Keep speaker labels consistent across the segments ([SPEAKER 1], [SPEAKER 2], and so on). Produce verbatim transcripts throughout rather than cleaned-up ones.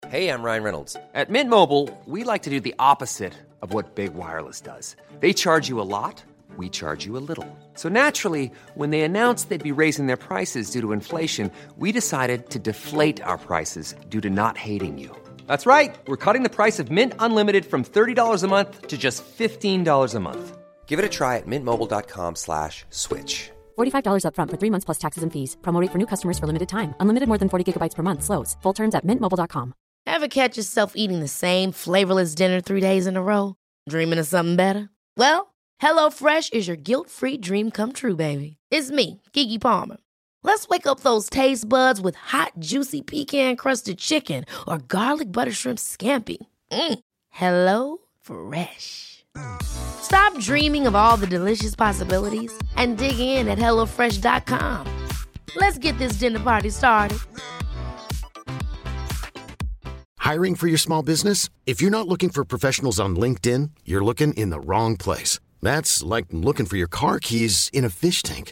[SPEAKER 1] Hey, I'm Ryan Reynolds. At Mint Mobile, we like to do the opposite of what Big Wireless does. They charge you a lot, we charge you a little. So naturally, when they announced they'd be raising their prices due to inflation, we decided to deflate our prices due to not hating you. That's right. We're cutting the price of Mint Unlimited from thirty dollars a month to just fifteen dollars a month. Give it a try at mintmobile.com slash switch.
[SPEAKER 2] forty-five dollars up front for three months plus taxes and fees. Promo rate for new customers for limited time. Unlimited more than forty gigabytes per month. Slows full terms at mint mobile dot com.
[SPEAKER 3] Ever catch yourself eating the same flavorless dinner three days in a row? Dreaming of something better? Well, HelloFresh is your guilt-free dream come true, baby. It's me, Keke Palmer. Let's wake up those taste buds with hot, juicy pecan-crusted chicken or garlic butter shrimp scampi. Mm. Hello Fresh. Stop dreaming of all the delicious possibilities and dig in at hello fresh dot com. Let's get this dinner party started.
[SPEAKER 4] Hiring for your small business? If you're not looking for professionals on LinkedIn, you're looking in the wrong place. That's like looking for your car keys in a fish tank.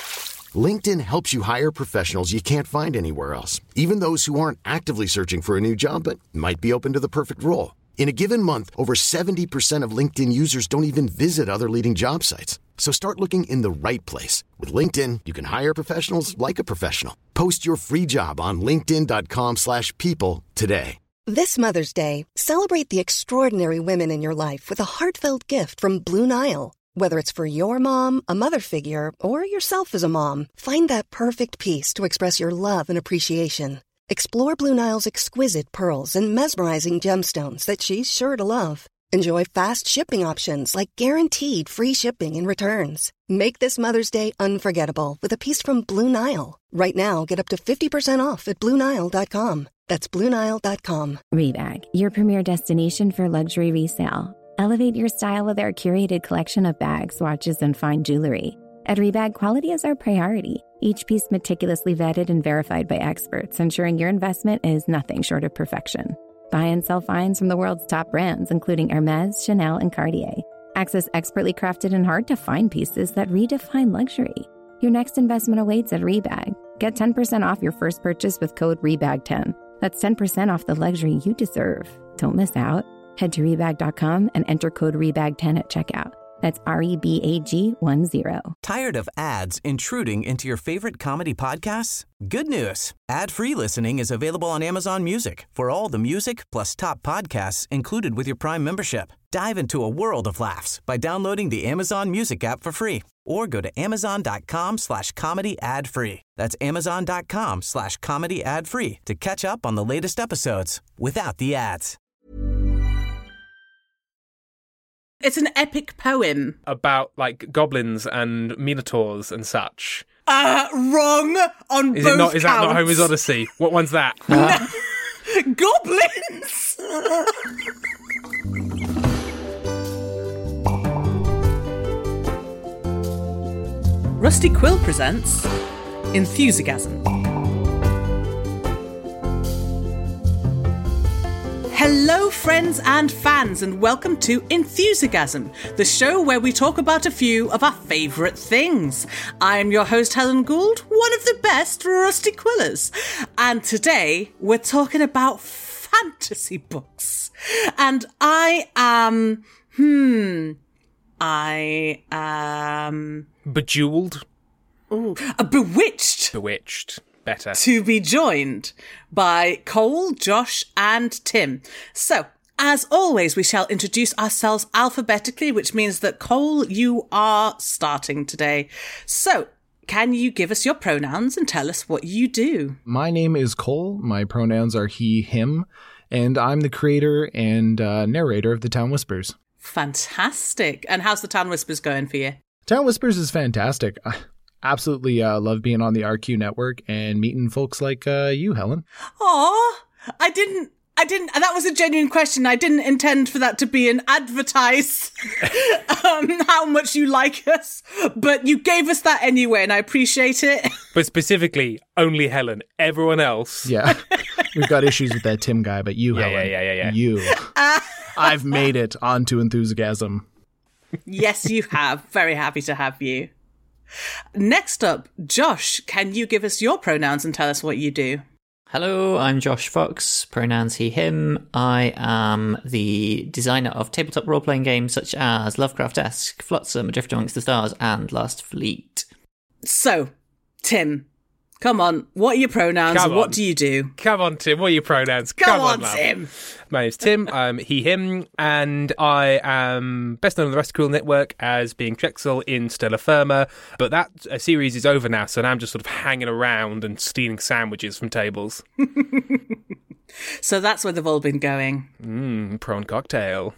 [SPEAKER 4] LinkedIn helps you hire professionals you can't find anywhere else, even those who aren't actively searching for a new job but might be open to the perfect role. In a given month, over seventy percent of LinkedIn users don't even visit other leading job sites. So start looking in the right place. With LinkedIn, you can hire professionals like a professional. Post your free job on linkedin.com slash people today.
[SPEAKER 5] This Mother's Day, celebrate the extraordinary women in your life with a heartfelt gift from Blue Nile. Whether it's for your mom, a mother figure, or yourself as a mom, find that perfect piece to express your love and appreciation. Explore Blue Nile's exquisite pearls and mesmerizing gemstones that she's sure to love. Enjoy fast shipping options like guaranteed free shipping and returns. Make this Mother's Day unforgettable with a piece from Blue Nile. Right now, get up to fifty percent off at blue nile dot com. That's blue nile dot com.
[SPEAKER 6] Rebag, your premier destination for luxury resale. Elevate your style with our curated collection of bags, watches, and fine jewelry. At Rebag, quality is our priority. Each piece meticulously vetted and verified by experts, ensuring your investment is nothing short of perfection. Buy and sell finds from the world's top brands, including Hermes, Chanel, and Cartier. Access expertly crafted and hard-to-find pieces that redefine luxury. Your next investment awaits at Rebag. Get ten percent off your first purchase with code rebag ten. That's ten percent off the luxury you deserve. Don't miss out. Head to rebag dot com and enter code rebag ten at checkout. That's R E B A G one zero.
[SPEAKER 7] Tired of ads intruding into your favorite comedy podcasts? Good news. Ad-free listening is available on Amazon Music for all the music plus top podcasts included with your Prime membership. Dive into a world of laughs by downloading the Amazon Music app for free or go to amazon.com slash comedy ad free. That's amazon.com slash comedy ad free to catch up on the latest episodes without the ads.
[SPEAKER 8] It's an epic poem.
[SPEAKER 9] About, like, goblins and minotaurs and such.
[SPEAKER 8] Uh, wrong on
[SPEAKER 9] is
[SPEAKER 8] both
[SPEAKER 9] it not? Is that
[SPEAKER 8] counts.
[SPEAKER 9] not Homer's Odyssey? What one's that?
[SPEAKER 8] Goblins! Rusty Quill presents Enthusiasm. Hello, friends and fans, and welcome to Enthusiasm, the show where we talk about a few of our favourite things. I am your host, Helen Gould, one of the best Rusty Quillers, and today we're talking about fantasy books. And I am, hmm, I am...
[SPEAKER 9] Bejeweled?
[SPEAKER 8] Ooh, uh, bewitched.
[SPEAKER 9] Bewitched. Better.
[SPEAKER 8] To be joined by Cole, Josh, and Tim. So, as always, we shall introduce ourselves alphabetically, which means that, Cole, you are starting today. So, can you give us your pronouns and tell us what you do?
[SPEAKER 10] My name is Cole. My pronouns are he, him, and I'm the creator and uh, narrator of The Town Whispers.
[SPEAKER 8] Fantastic. And how's The Town Whispers going for you?
[SPEAKER 10] Town Whispers is fantastic. I absolutely uh, love being on the R Q network and meeting folks like uh, you, Helen.
[SPEAKER 8] Aw, I didn't, I didn't, that was a genuine question. I didn't intend for that to be an advertise um, how much you like us, but you gave us that anyway, and I appreciate it.
[SPEAKER 9] But specifically, only Helen. Everyone else.
[SPEAKER 10] Yeah, we've got issues with that Tim guy, but you,
[SPEAKER 9] yeah,
[SPEAKER 10] Helen.
[SPEAKER 9] Yeah, yeah, yeah, yeah.
[SPEAKER 10] You. I've made it onto Enthusiasm.
[SPEAKER 8] Yes, you have. Very happy to have you. Next up, Josh, can you give us your pronouns and tell us what you do?
[SPEAKER 11] Hello, I'm Josh Fox, pronouns he, him. I am the designer of tabletop role-playing games such as Lovecraft-esque, Flotsam, Adrift Amongst the Stars, and Last Fleet.
[SPEAKER 8] So, Tim, come on, what are your pronouns
[SPEAKER 9] Come
[SPEAKER 8] and what
[SPEAKER 9] on.
[SPEAKER 8] do you do?
[SPEAKER 9] Come on, Tim. What are your pronouns?
[SPEAKER 8] Come,
[SPEAKER 9] Come
[SPEAKER 8] on,
[SPEAKER 9] love.
[SPEAKER 8] Tim!
[SPEAKER 9] My name's Tim. I'm he, him, and I am best known on the Rest of Cool Network as being Trexel in Stellar Firma. But that uh, series is over now, so now I'm just sort of hanging around and stealing sandwiches from tables.
[SPEAKER 8] So that's where they've all been going.
[SPEAKER 9] Mmm, prawn cocktail.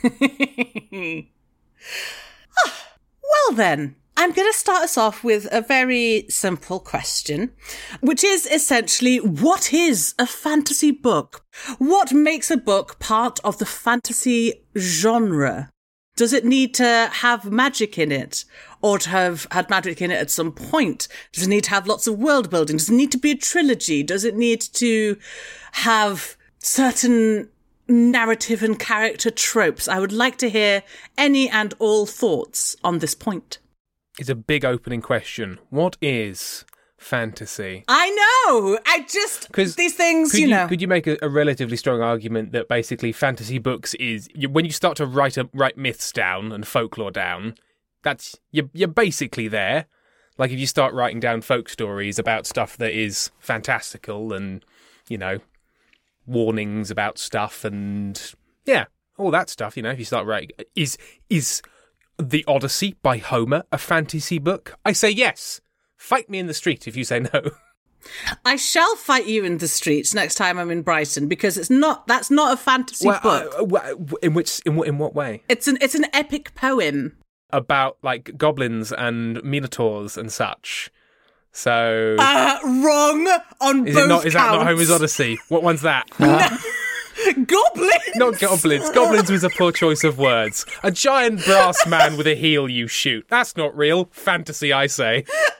[SPEAKER 8] Well then, I'm going to start us off with a very simple question, which is essentially, what is a fantasy book? What makes a book part of the fantasy genre? Does it need to have magic in it, or to have had magic in it at some point? Does it need to have lots of world building? Does it need to be a trilogy? Does it need to have certain narrative and character tropes? I would like to hear any and all thoughts on this point.
[SPEAKER 9] It's a big opening question. What is fantasy?
[SPEAKER 8] I know! I just... Because these things,
[SPEAKER 9] could
[SPEAKER 8] you know...
[SPEAKER 9] Could you make a, a relatively strong argument that basically fantasy books is... You, when you start to write a, write myths down and folklore down, that's you're, you're basically there. Like if you start writing down folk stories about stuff that is fantastical and, you know, warnings about stuff and... Yeah, all that stuff, you know, if you start writing... Is Is... The Odyssey by Homer a fantasy book? I say yes. Fight me in the street if you say no.
[SPEAKER 8] I shall fight you in the streets next time I'm in Brighton, because it's not. That's not a fantasy
[SPEAKER 9] well,
[SPEAKER 8] book.
[SPEAKER 9] Uh, in which, in what, in what way?
[SPEAKER 8] It's an it's an epic poem
[SPEAKER 9] about like goblins and minotaurs and such. So
[SPEAKER 8] uh, wrong on
[SPEAKER 9] is
[SPEAKER 8] both
[SPEAKER 9] it not? Is that
[SPEAKER 8] counts.
[SPEAKER 9] not Homer's Odyssey? What one's that?
[SPEAKER 8] No. Goblins!
[SPEAKER 9] Not goblins. Goblins was a poor choice of words. A giant brass man with a heel you shoot. That's not real. Fantasy, I say.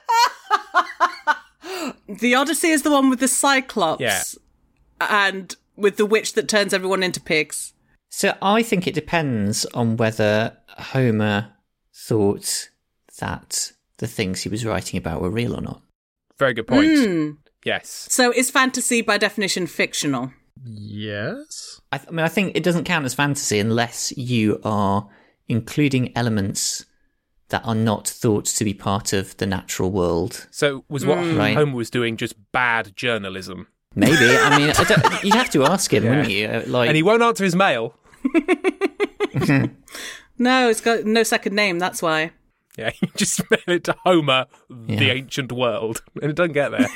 [SPEAKER 8] The Odyssey is the one with the Cyclops.
[SPEAKER 9] Yeah.
[SPEAKER 8] And with the witch that turns everyone into pigs.
[SPEAKER 11] So I think it depends on whether Homer thought that the things he was writing about were real or not.
[SPEAKER 9] Very good point.
[SPEAKER 8] Mm.
[SPEAKER 9] Yes.
[SPEAKER 8] So is fantasy by definition fictional?
[SPEAKER 10] Yes.
[SPEAKER 11] I, th- I mean, I think it doesn't count as fantasy unless you are including elements that are not thought to be part of the natural world.
[SPEAKER 9] So was what
[SPEAKER 11] Mm. Right.
[SPEAKER 9] Homer was doing just bad journalism?
[SPEAKER 11] Maybe. I mean, I don't, you'd have to ask him,
[SPEAKER 9] Yeah.
[SPEAKER 11] wouldn't you? Uh, Like,
[SPEAKER 9] And he won't answer his mail.
[SPEAKER 8] No, it's got no second name, that's why.
[SPEAKER 9] Yeah, you just mail it to Homer, the
[SPEAKER 11] Yeah.
[SPEAKER 9] ancient world, and it doesn't get there.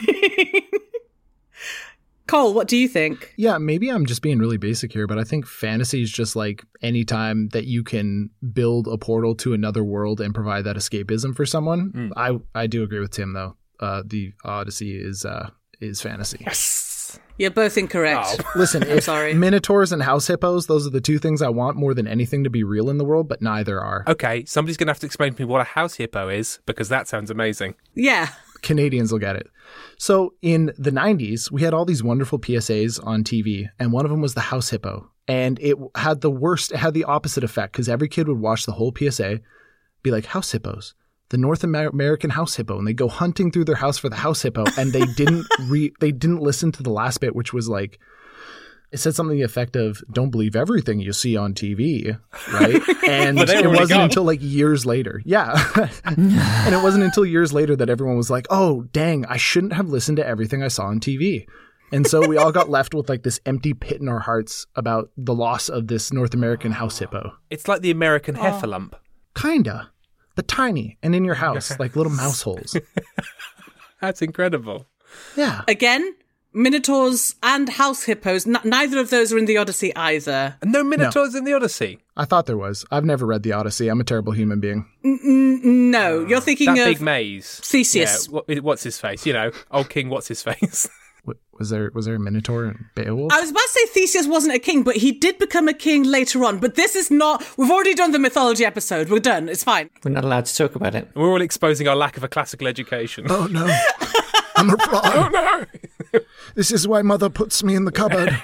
[SPEAKER 8] Cole, what do you think?
[SPEAKER 10] Yeah, maybe I'm just being really basic here, but I think fantasy is just like any time that you can build a portal to another world and provide that escapism for someone.
[SPEAKER 9] Mm.
[SPEAKER 10] I I do agree with Tim though. Uh, the Odyssey is uh, is fantasy.
[SPEAKER 9] Yes.
[SPEAKER 8] You're both incorrect.
[SPEAKER 9] Oh.
[SPEAKER 10] Listen,
[SPEAKER 8] I'm
[SPEAKER 10] if
[SPEAKER 8] sorry.
[SPEAKER 10] Minotaurs and house hippos, those are the two things I want more than anything to be real in the world, but neither are.
[SPEAKER 9] Okay, somebody's going to have to explain to me what a house hippo is, because that sounds amazing.
[SPEAKER 8] Yeah.
[SPEAKER 10] Canadians will get it. So in the nineties, we had all these wonderful P S As on T V, and one of them was the house hippo. And it had the worst, it had the opposite effect, because every kid would watch the whole P S A, be like, house hippos, the North Amer- American house hippo, and they go hunting through their house for the house hippo, and they didn't re- they didn't listen to the last bit, which was like, it said something to the effect of, don't believe everything you see on T V, right? And
[SPEAKER 9] But they
[SPEAKER 10] it
[SPEAKER 9] already
[SPEAKER 10] wasn't
[SPEAKER 9] gone.
[SPEAKER 10] until like years later. Yeah. And it wasn't until years later that everyone was like, oh, dang, I shouldn't have listened to everything I saw on T V. And so we all got left with like this empty pit in our hearts about the loss of this North American house hippo.
[SPEAKER 9] It's like the American heffalump.
[SPEAKER 10] Kinda. But tiny and in your house, like little mouse holes.
[SPEAKER 9] That's incredible.
[SPEAKER 10] Yeah.
[SPEAKER 8] Again, Minotaurs and house hippos, n- neither of those are in the Odyssey either.
[SPEAKER 9] And no Minotaurs in the Odyssey.
[SPEAKER 10] I thought there was. I've never read the Odyssey. I'm a terrible human being.
[SPEAKER 8] N- no, you're thinking
[SPEAKER 9] That
[SPEAKER 8] of
[SPEAKER 9] big maze.
[SPEAKER 8] Theseus.
[SPEAKER 9] Yeah, what, what's his face? You know, old King, what's his face?
[SPEAKER 10] What, was there was there a Minotaur in Beowulf?
[SPEAKER 8] I was about to say Theseus wasn't a king, but he did become a king later on. But this is not... We've already done the mythology episode. We're done. It's fine.
[SPEAKER 11] we're not allowed to talk about it.
[SPEAKER 9] We're all exposing our lack of a classical education.
[SPEAKER 10] Oh no. I'm a fraud.
[SPEAKER 9] Oh, no!
[SPEAKER 10] This is why mother puts me in the cupboard.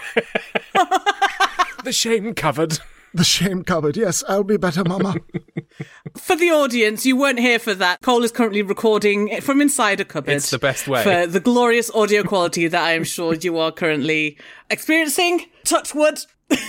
[SPEAKER 9] The shame covered.
[SPEAKER 10] The shame cupboard. Yes, I'll be better, mama.
[SPEAKER 8] For the audience, you weren't here for that. Cole is currently recording from inside a cupboard.
[SPEAKER 9] It's the best way.
[SPEAKER 8] For the glorious audio quality that I am sure you are currently experiencing. Touch wood.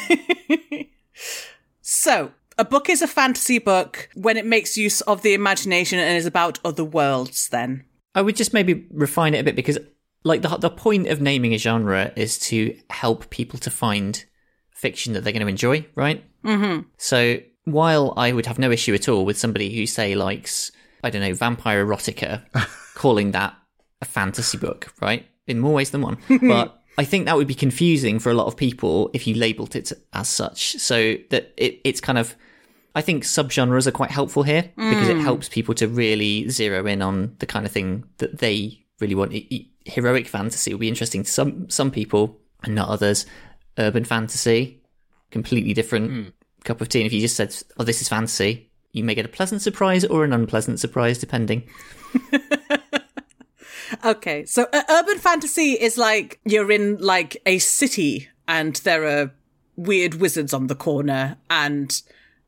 [SPEAKER 8] So, a book is a fantasy book when it makes use of the imagination and is about other worlds, then.
[SPEAKER 11] I would just maybe refine it a bit because, like, the the point of naming a genre is to help people to find fiction that they're going to enjoy, right?
[SPEAKER 8] Mm-hmm.
[SPEAKER 11] So while I would have no issue at all with somebody who, say, likes, I don't know, vampire erotica, calling that a fantasy book, right? In more ways than one. But I think that would be confusing for a lot of people if you labelled it as such. So that it, it's kind of... I think subgenres are quite helpful here because it helps people to really zero in on the kind of thing that they really want. Heroic fantasy will be interesting to some some people and not others. Urban fantasy, completely different mm. cup of tea. And if you just said, oh, this is fantasy, you may get a pleasant surprise or an unpleasant surprise, depending.
[SPEAKER 8] Okay, so uh, urban fantasy is like you're in like a city and there are weird wizards on the corner and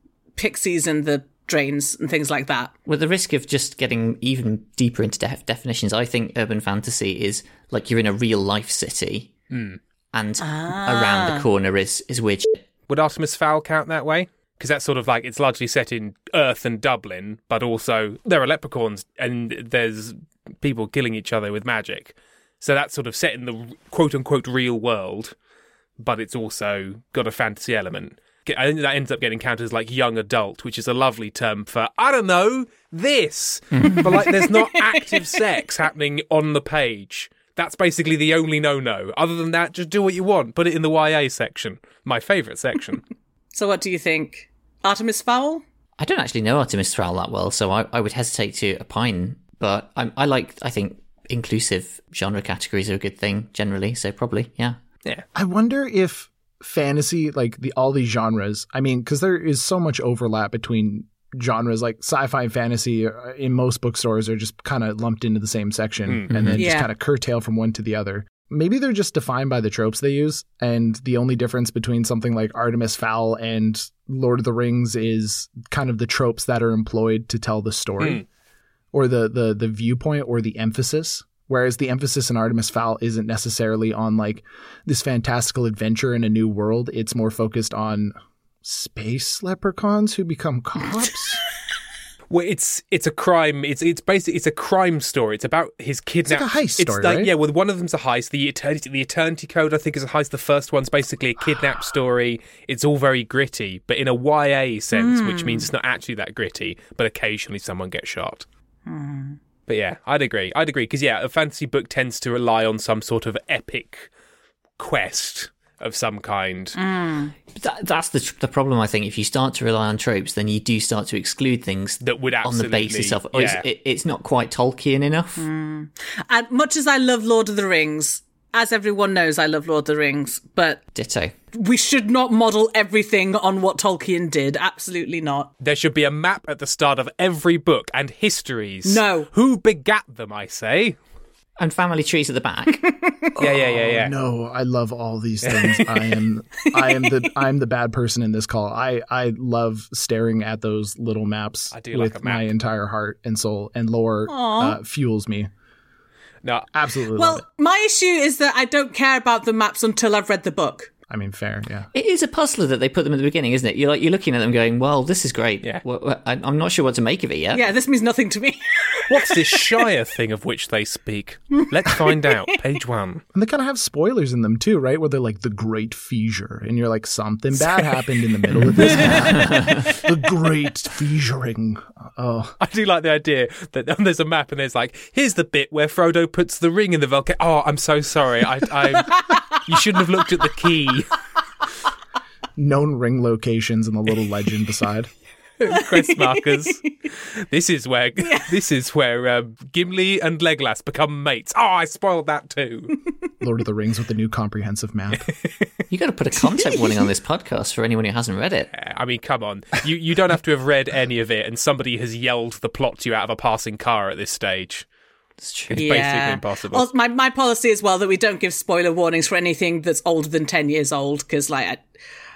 [SPEAKER 8] pixies in the drains and things like that.
[SPEAKER 11] With the risk of just getting even deeper into def- definitions, I think urban fantasy is like you're in a real life city
[SPEAKER 9] mm.
[SPEAKER 11] and
[SPEAKER 8] ah.
[SPEAKER 11] around the corner is, is weird shit.
[SPEAKER 9] Would Artemis Fowl count that way? Because that's sort of like, it's largely set in Earth and Dublin, but also there are leprechauns and there's people killing each other with magic. So that's sort of set in the quote-unquote real world, but it's also got a fantasy element. I think that ends up getting counted as like young adult, which is a lovely term for, I don't know, this. But like there's not active sex happening on the page. That's basically the only no-no. Other than that, just do what you want. Put it in the Y A section. My favourite section.
[SPEAKER 8] So what do you think? Artemis Fowl?
[SPEAKER 11] I don't actually know Artemis Fowl that well, so I, I would hesitate to opine. But I, I like, I think, inclusive genre categories are a good thing, generally. So probably, yeah.
[SPEAKER 9] Yeah.
[SPEAKER 10] I wonder if fantasy, like the all these genres, I mean, because there is so much overlap between genres, like sci-fi and fantasy in most bookstores are just kind of lumped into the same section mm-hmm. and then
[SPEAKER 8] yeah.
[SPEAKER 10] just kind of curtail from one to the other. Maybe they're just defined by the tropes they use, and the only difference between something like Artemis Fowl and Lord of the Rings is kind of the tropes that are employed to tell the story mm. or the, the the viewpoint or the emphasis. Whereas the emphasis in Artemis Fowl isn't necessarily on like this fantastical adventure in a new world. It's more focused on space leprechauns who become cops.
[SPEAKER 9] Well, it's it's a crime. It's it's basically it's a crime story. It's about his kidnap.
[SPEAKER 10] It's like a heist story,
[SPEAKER 9] it's like,
[SPEAKER 10] right?
[SPEAKER 9] Yeah, well, one of them's a heist. The Eternity, the Eternity Code, I think, is a heist. The first one's basically a kidnap story. It's all very gritty, but in a Y A sense, mm. which means it's not actually that gritty. But occasionally, someone gets shot.
[SPEAKER 8] Mm.
[SPEAKER 9] But yeah, I'd agree. I'd agree because yeah, a fantasy book tends to rely on some sort of epic quest of some kind.
[SPEAKER 8] Mm.
[SPEAKER 11] That, that's the the problem, I think. If you start to rely on tropes, then you do start to exclude things
[SPEAKER 9] that would
[SPEAKER 11] on the basis of, oh,
[SPEAKER 9] yeah.
[SPEAKER 11] it's, it, it's not quite Tolkien enough.
[SPEAKER 8] Mm. And much as I love Lord of the Rings, as everyone knows, I love Lord of the Rings, but...
[SPEAKER 11] Ditto.
[SPEAKER 8] We should not model everything on what Tolkien did. Absolutely not.
[SPEAKER 9] There should be a map at the start of every book and histories.
[SPEAKER 8] No.
[SPEAKER 9] Who begat them, I say?
[SPEAKER 11] And family trees at the back.
[SPEAKER 9] yeah, yeah, yeah, yeah.
[SPEAKER 10] No, I love all these things. I am, I am the, I'm the bad person in this call. I, I love staring at those little maps
[SPEAKER 9] I do
[SPEAKER 10] with
[SPEAKER 9] like a map.
[SPEAKER 10] my entire heart and soul, and lore uh, fuels me.
[SPEAKER 9] No,
[SPEAKER 10] absolutely.
[SPEAKER 8] Well,
[SPEAKER 10] love it.
[SPEAKER 8] My issue is that I don't care about the maps until I've read the book.
[SPEAKER 10] I mean, fair, yeah.
[SPEAKER 11] It is a puzzler that they put them at the beginning, isn't it? You're like you're looking at them going, well, this is great.
[SPEAKER 9] Yeah.
[SPEAKER 11] Well, well, I, I'm not sure what to make of it yet.
[SPEAKER 8] Yeah, this means nothing to me.
[SPEAKER 9] What's this Shire thing of which they speak? Let's find out. Page one.
[SPEAKER 10] And they kind of have spoilers in them too, right? Where they're like, the great fissure. And you're like, something bad happened in the middle of this. The great fissuring. Oh.
[SPEAKER 9] I do like the idea that there's a map and there's like, here's the bit where Frodo puts the ring in the volcano. Oh, I'm so sorry. I, I, you shouldn't have looked at the key.
[SPEAKER 10] Known ring locations and the little legend beside.
[SPEAKER 9] Quest markers. This is where yeah. this is where um, Gimli and Legolas become mates. Oh, I spoiled that too.
[SPEAKER 10] Lord of the Rings with the new comprehensive map.
[SPEAKER 11] You got to put a content warning on this podcast for anyone who hasn't read it.
[SPEAKER 9] I mean, come on. You you don't have to have read any of it, and somebody has yelled the plot to you out of a passing car at this stage.
[SPEAKER 11] It's true.
[SPEAKER 9] It's
[SPEAKER 8] yeah.
[SPEAKER 9] basically impossible.
[SPEAKER 8] Also, my my policy as well that we don't give spoiler warnings for anything that's older than ten years old, because like. I,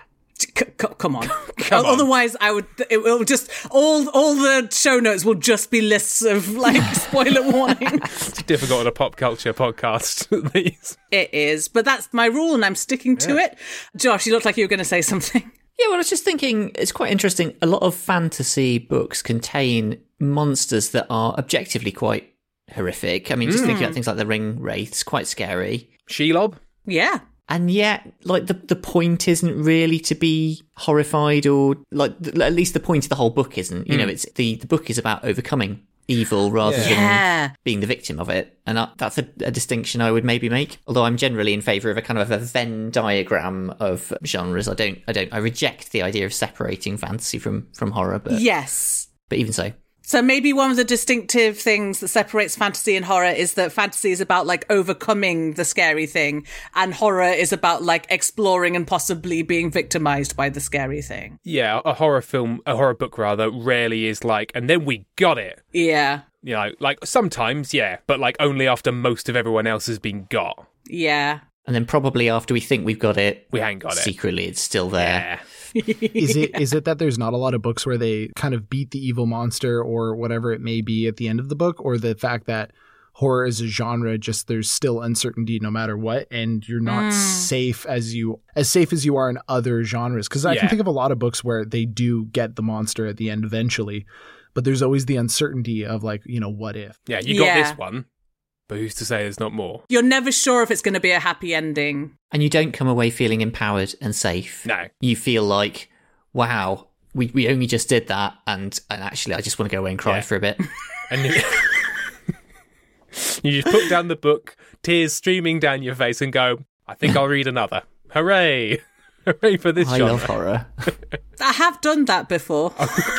[SPEAKER 8] C- c- come on.
[SPEAKER 9] Come on.
[SPEAKER 8] Otherwise, I would. It will just all all the show notes will just be lists of like spoiler warnings.
[SPEAKER 9] It's difficult on a pop culture podcast. These.
[SPEAKER 8] It is, but that's my rule, and I'm sticking to
[SPEAKER 9] Yeah.
[SPEAKER 8] it. Josh, you looked like you were going to say something.
[SPEAKER 11] Yeah, well, I was just thinking it's quite interesting. A lot of fantasy books contain monsters that are objectively quite horrific. I mean, just
[SPEAKER 8] Mm.
[SPEAKER 11] thinking about things like the ring wraiths, quite scary.
[SPEAKER 9] Shelob?
[SPEAKER 8] Yeah.
[SPEAKER 11] And yet, like, the the point isn't really to be horrified or, like, th- at least the point of the whole book isn't. You
[SPEAKER 9] Mm.
[SPEAKER 11] know, it's the, the book is about overcoming evil rather
[SPEAKER 9] Yeah.
[SPEAKER 11] than
[SPEAKER 8] Yeah.
[SPEAKER 11] being the victim of it. And I, that's a, a distinction I would maybe make. Although I'm generally in favour of a kind of a Venn diagram of genres. I don't, I don't, I reject the idea of separating fantasy from, from horror, but,
[SPEAKER 8] Yes.
[SPEAKER 11] but even so.
[SPEAKER 8] So maybe one of the distinctive things that separates fantasy and horror is that fantasy is about like overcoming the scary thing, and horror is about like exploring and possibly being victimized by the scary thing.
[SPEAKER 9] Yeah, a horror film, a horror book rather, rarely is like, and then we got it.
[SPEAKER 8] Yeah.
[SPEAKER 9] You know, like sometimes, yeah, but like only after most of everyone else has been got.
[SPEAKER 8] Yeah.
[SPEAKER 11] And then probably after we think we've got it,
[SPEAKER 9] we ain't got it.
[SPEAKER 11] Secretly, it's still there.
[SPEAKER 9] Yeah.
[SPEAKER 10] Is it is it that there's not a lot of books where they kind of beat the evil monster or whatever it may be at the end of the book, or the fact that horror is a genre, just there's still uncertainty no matter what, and you're not
[SPEAKER 8] Mm.
[SPEAKER 10] safe as you as safe as you are in other genres? Because I
[SPEAKER 9] Yeah.
[SPEAKER 10] can think of a lot of books where they do get the monster at the end eventually, but there's always the uncertainty of like, you know, what if?
[SPEAKER 9] Yeah, you got
[SPEAKER 8] Yeah.
[SPEAKER 9] this one, but who's to say there's not more?
[SPEAKER 8] You're never sure if it's going to be a happy ending.
[SPEAKER 11] And you don't come away feeling empowered and safe.
[SPEAKER 9] No.
[SPEAKER 11] You feel like, wow, we, we only just did that, and, and actually I just want to go away and cry
[SPEAKER 9] Yeah.
[SPEAKER 11] for a bit.
[SPEAKER 9] And you, you just put down the book, tears streaming down your face, and go, I think I'll read another. Hooray! Hooray for this
[SPEAKER 11] I
[SPEAKER 9] genre.
[SPEAKER 11] love horror.
[SPEAKER 8] I have done that before.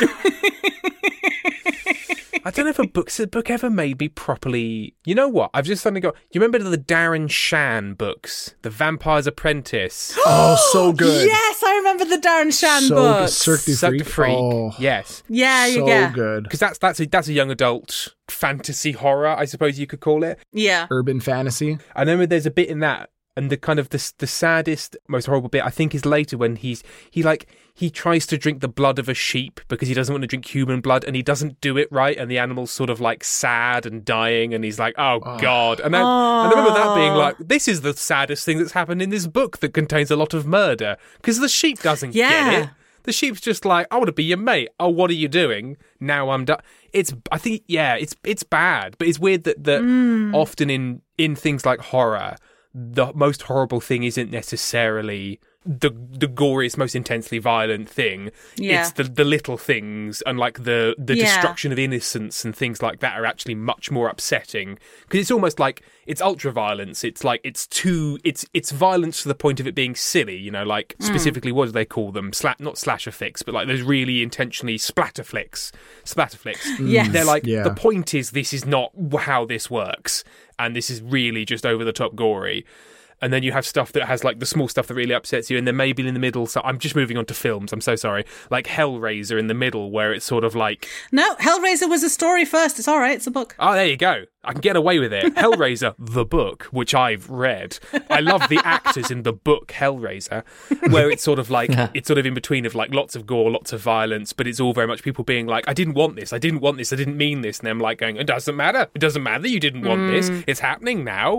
[SPEAKER 9] I don't know if a book's a book ever made me properly. You know what? I've just suddenly got. You remember the Darren Shan books, The Vampire's Apprentice?
[SPEAKER 10] Oh, so good.
[SPEAKER 8] Yes, I remember the Darren Shan
[SPEAKER 10] So good.
[SPEAKER 8] books.
[SPEAKER 10] Cirque du
[SPEAKER 9] Cirque du
[SPEAKER 10] Freak.
[SPEAKER 9] Freak.
[SPEAKER 10] Oh.
[SPEAKER 9] Yes,
[SPEAKER 8] Yeah,
[SPEAKER 10] so
[SPEAKER 8] yeah.
[SPEAKER 10] good.
[SPEAKER 9] because that's that's a that's a young adult fantasy horror, I suppose you could call it.
[SPEAKER 8] Yeah.
[SPEAKER 10] Urban fantasy.
[SPEAKER 9] I remember there's a bit in that, and the kind of the the saddest, most horrible bit I think is later when he's he like he tries to drink the blood of a sheep because he doesn't want to drink human blood, and he doesn't do it right, and the animal's sort of like sad and dying, and he's like, oh, god, and I, and I remember that being like, this is the saddest thing that's happened in this book that contains a lot of murder, because the sheep doesn't
[SPEAKER 8] Yeah.
[SPEAKER 9] get it. The sheep's just like, I want to be your mate. Oh, what are you doing? Now I'm done. It's, I think, yeah, it's it's bad, but it's weird that that often in in things like horror, the most horrible thing isn't necessarily the the goriest, most intensely violent thing.
[SPEAKER 8] Yeah.
[SPEAKER 9] It's the the little things, and like the the
[SPEAKER 8] Yeah.
[SPEAKER 9] destruction of innocence and things like that are actually much more upsetting, because it's almost like it's ultra violence. It's like it's too it's it's violence to the point of it being silly. You know, like specifically what do they call them? Sla- not slasher flicks, but like those really intentionally splatter flicks. Splatter flicks.
[SPEAKER 8] Yes.
[SPEAKER 9] They're like,
[SPEAKER 10] Yeah.
[SPEAKER 9] the point is this is not how this works, and this is really just over the top gory. And then you have stuff that has like the small stuff that really upsets you, and then maybe in the middle. So I'm just moving on to films. I'm so sorry. Like Hellraiser in the middle, where it's sort of like,
[SPEAKER 8] No, Hellraiser was a story first. It's all right. It's a book.
[SPEAKER 9] oh, there you go. I can get away with it. Hellraiser, the book, which I've read. I love the actors in the book Hellraiser, where it's sort of like, it's sort of in between of like lots of gore, lots of violence, but it's all very much people being like, I didn't want this, I didn't want this, I didn't mean this. And them like going, it doesn't matter. It doesn't matter. You didn't want this. It's happening now.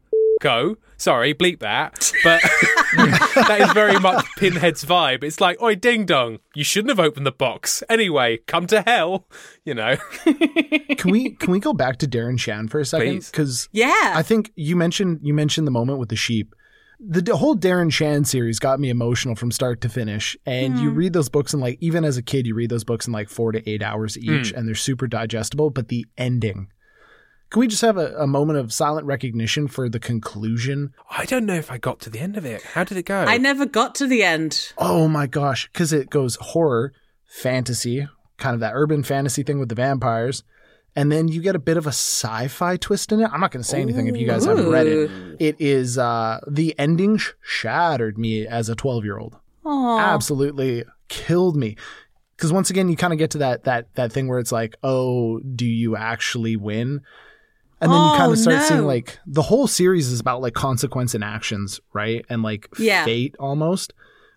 [SPEAKER 9] Go. Sorry, bleep that. But that is very much Pinhead's vibe. It's like, oi, ding dong, you shouldn't have opened the box. Anyway, come to hell, you know.
[SPEAKER 10] Can we can we go back to Darren Shan for a second?
[SPEAKER 9] Please.
[SPEAKER 10] Because
[SPEAKER 8] Yeah.
[SPEAKER 10] I think you mentioned you mentioned the moment with the sheep. The d- whole Darren Shan series got me emotional from start to finish. And you read those books, and like even as a kid, you read those books in like four to eight hours each, and they're super digestible. But the ending. Can we just have a, a moment of silent recognition for the conclusion?
[SPEAKER 9] I don't know if I got to the end of it. How did it go?
[SPEAKER 8] I never got to the end.
[SPEAKER 10] Oh my gosh. Because it goes horror, fantasy, kind of that urban fantasy thing with the vampires. And then you get a bit of a sci-fi twist in it. I'm not going to say anything if you guys haven't read it. It is, uh, the ending sh- shattered me as a twelve-year-old.
[SPEAKER 8] Aww.
[SPEAKER 10] Absolutely killed me. Because once again, you kind of get to that that that thing where it's like, oh, do you actually win? And then you
[SPEAKER 8] Oh,
[SPEAKER 10] kind of start
[SPEAKER 8] no.
[SPEAKER 10] seeing like the whole series is about like consequence and actions, right? And like
[SPEAKER 8] Yeah.
[SPEAKER 10] fate almost.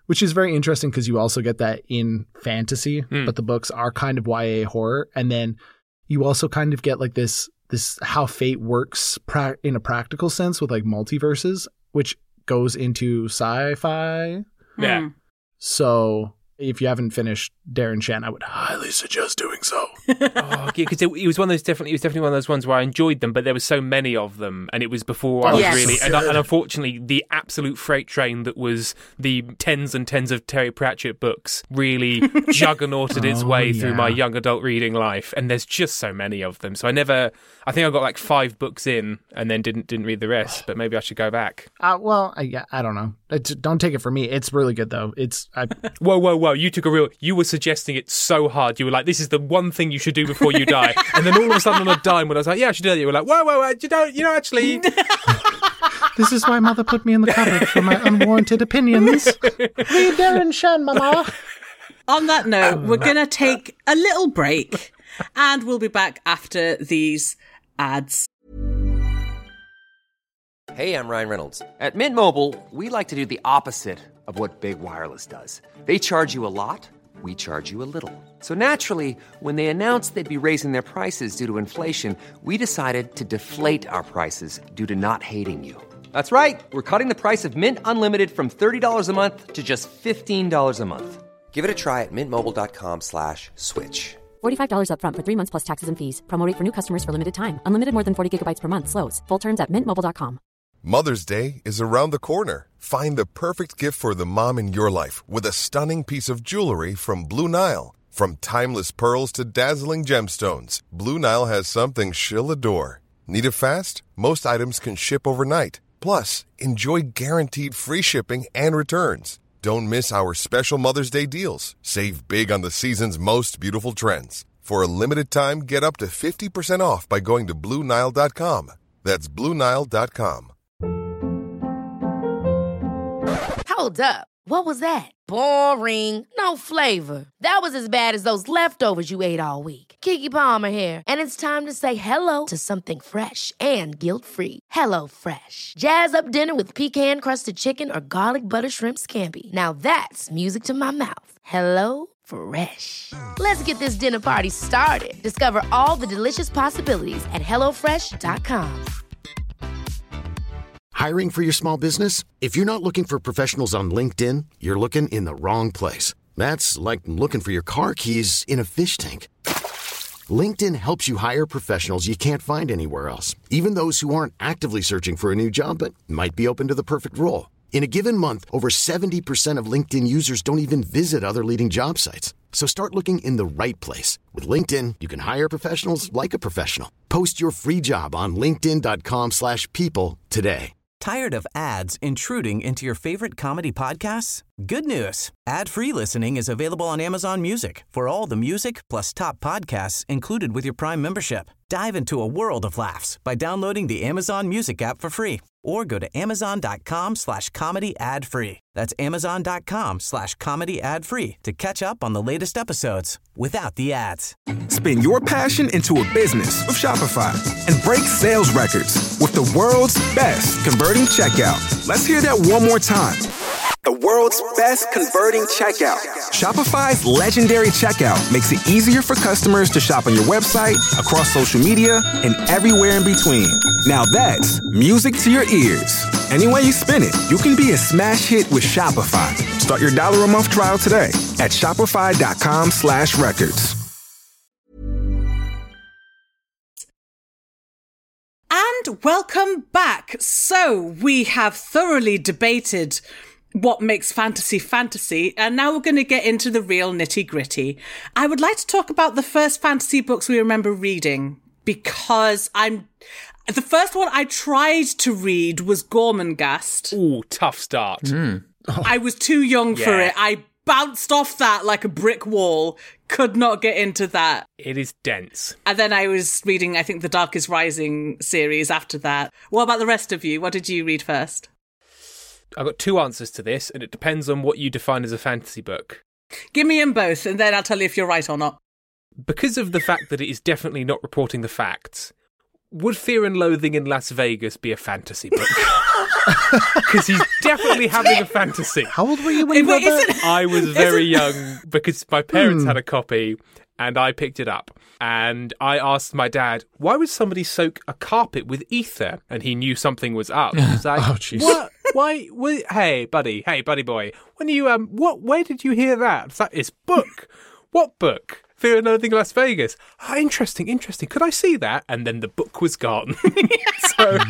[SPEAKER 10] which is very interesting because you also get that in fantasy,
[SPEAKER 9] Mm.
[SPEAKER 10] but the books are kind of Y A horror. And then you also kind of get like this, this how fate works pra- in a practical sense with like multiverses, which goes into sci-fi.
[SPEAKER 9] Yeah.
[SPEAKER 8] Mm.
[SPEAKER 10] So if you haven't finished Darren Shan, I would highly suggest doing so.
[SPEAKER 9] Oh, yeah, because it, it was one of those definitely. It was definitely one of those ones where I enjoyed them, but there were so many of them, and it was before I was
[SPEAKER 8] Yes.
[SPEAKER 9] really. And, and unfortunately, the absolute freight train that was the tens and tens of Terry Pratchett books really juggernauted its
[SPEAKER 10] Oh,
[SPEAKER 9] way through
[SPEAKER 10] yeah.
[SPEAKER 9] my young adult reading life, and there's just so many of them. So I never. I think I got like five books in, and then didn't didn't read the rest. But maybe I should go back.
[SPEAKER 10] Uh, well, I, yeah, I don't know. It's, don't take it from me. It's really good though. It's I,
[SPEAKER 9] Whoa, whoa, whoa! You took a real. You were suggesting it so hard. You were like, "This is the one thing you should do before you die." And then all of a sudden, on a dime, when I was like, "Yeah, I should do that," you were like, "Whoa, whoa, whoa! You don't, you know, actually."
[SPEAKER 10] this is why mother put me in the cupboard for my unwarranted opinions. Read Darren Shan, mama.
[SPEAKER 8] On that note, we're going to take a little break and we'll be back after these ads.
[SPEAKER 1] Hey, I'm Ryan Reynolds. At Mint Mobile, we like to do the opposite of what Big Wireless does. They charge you a lot, we charge you a little. So naturally, when they announced they'd be raising their prices due to inflation, we decided to deflate our prices due to not hating you. That's right. We're cutting the price of Mint Unlimited from thirty dollars a month to just fifteen dollars a month. Give it a try at mintmobile.com slash switch.
[SPEAKER 2] forty-five dollars up front for three months plus taxes and fees. Promo rate for new customers for limited time. Unlimited more than forty gigabytes per month slows. Full terms at mint mobile dot com.
[SPEAKER 12] Mother's Day is around the corner. Find the perfect gift for the mom in your life with a stunning piece of jewelry from Blue Nile. From timeless pearls to dazzling gemstones, Blue Nile has something she'll adore. Need it fast? Most items can ship overnight. Plus, enjoy guaranteed free shipping and returns. Don't miss our special Mother's Day deals. Save big on the season's most beautiful trends. For a limited time, get up to fifty percent off by going to Blue Nile dot com. That's Blue Nile dot com.
[SPEAKER 3] Hold up. What was that? Boring. No flavor. That was as bad as those leftovers you ate all week. Keke Palmer here, and it's time to say hello to something fresh and guilt-free. Hello Fresh. Jazz up dinner with pecan-crusted chicken or garlic butter shrimp scampi. Now that's music to my mouth. Hello Fresh. Let's get this dinner party started. Discover all the delicious possibilities at hello fresh dot com.
[SPEAKER 4] Hiring for your small business? If you're not looking for professionals on LinkedIn, you're looking in the wrong place. That's like looking for your car keys in a fish tank. LinkedIn helps you hire professionals you can't find anywhere else, even those who aren't actively searching for a new job but might be open to the perfect role. In a given month, over seventy percent of LinkedIn users don't even visit other leading job sites. So start looking in the right place. With LinkedIn, you can hire professionals like a professional. Post your free job on linkedin dot com slash people today.
[SPEAKER 7] Tired of ads intruding into your favorite comedy podcasts? Good news. Ad-free listening is available on Amazon Music for all the music plus top podcasts included with your Prime membership. Dive into a world of laughs by downloading the Amazon Music app for free or go to amazon.com slash comedy ad free. That's amazon.com slash comedy ad free to catch up on the latest episodes without the ads.
[SPEAKER 13] Spin your passion into a business with Shopify and break sales records with the world's best converting checkout. Let's hear that one more time. The world's best converting checkout. Shopify's legendary checkout makes it easier for customers to shop on your website, across social media, and everywhere in between. Now that's music to your ears. Any way you spin it, you can be a smash hit with Shopify. Start your dollar a month trial today at shopify.com slash records.
[SPEAKER 8] And welcome back. So we have thoroughly debated what makes fantasy fantasy, and now we're going to get into the real nitty-gritty. I would like to talk about the first fantasy books we remember reading, because I'm the first one I tried to read was Gormenghast.
[SPEAKER 9] Ooh, tough start.
[SPEAKER 10] Mm.
[SPEAKER 8] Oh. I was too young
[SPEAKER 9] yeah.
[SPEAKER 8] for it. I bounced off that like a brick wall. Could not get into that.
[SPEAKER 9] It is dense.
[SPEAKER 8] And then I was reading, I think, the Darkest Rising series after that. What about the rest of you? What did you read first?
[SPEAKER 9] I've got two answers to this, and it depends on what you define as a fantasy book.
[SPEAKER 8] Give me them both, and then I'll tell you if you're right or not.
[SPEAKER 9] Because of the fact that it is definitely not reporting the facts, would Fear and Loathing in Las Vegas be a fantasy book? Because he's definitely having a fantasy.
[SPEAKER 10] How old were you when you
[SPEAKER 8] Wait,
[SPEAKER 10] read
[SPEAKER 8] is
[SPEAKER 10] that?
[SPEAKER 8] it-
[SPEAKER 9] I was very young because my parents
[SPEAKER 10] Hmm.
[SPEAKER 9] had a copy and I picked it up. And I asked my dad, why would somebody soak a carpet with ether? And he knew something was up. He was like,
[SPEAKER 10] Oh, jeez.
[SPEAKER 9] what? Why? Why? Hey, buddy. Hey, buddy boy. When you, um, what, where did you hear that? It's like, it's book. What book? Fear and Loathing in Las Vegas. Oh, interesting, interesting. Could I see that? And then the book was gone. So...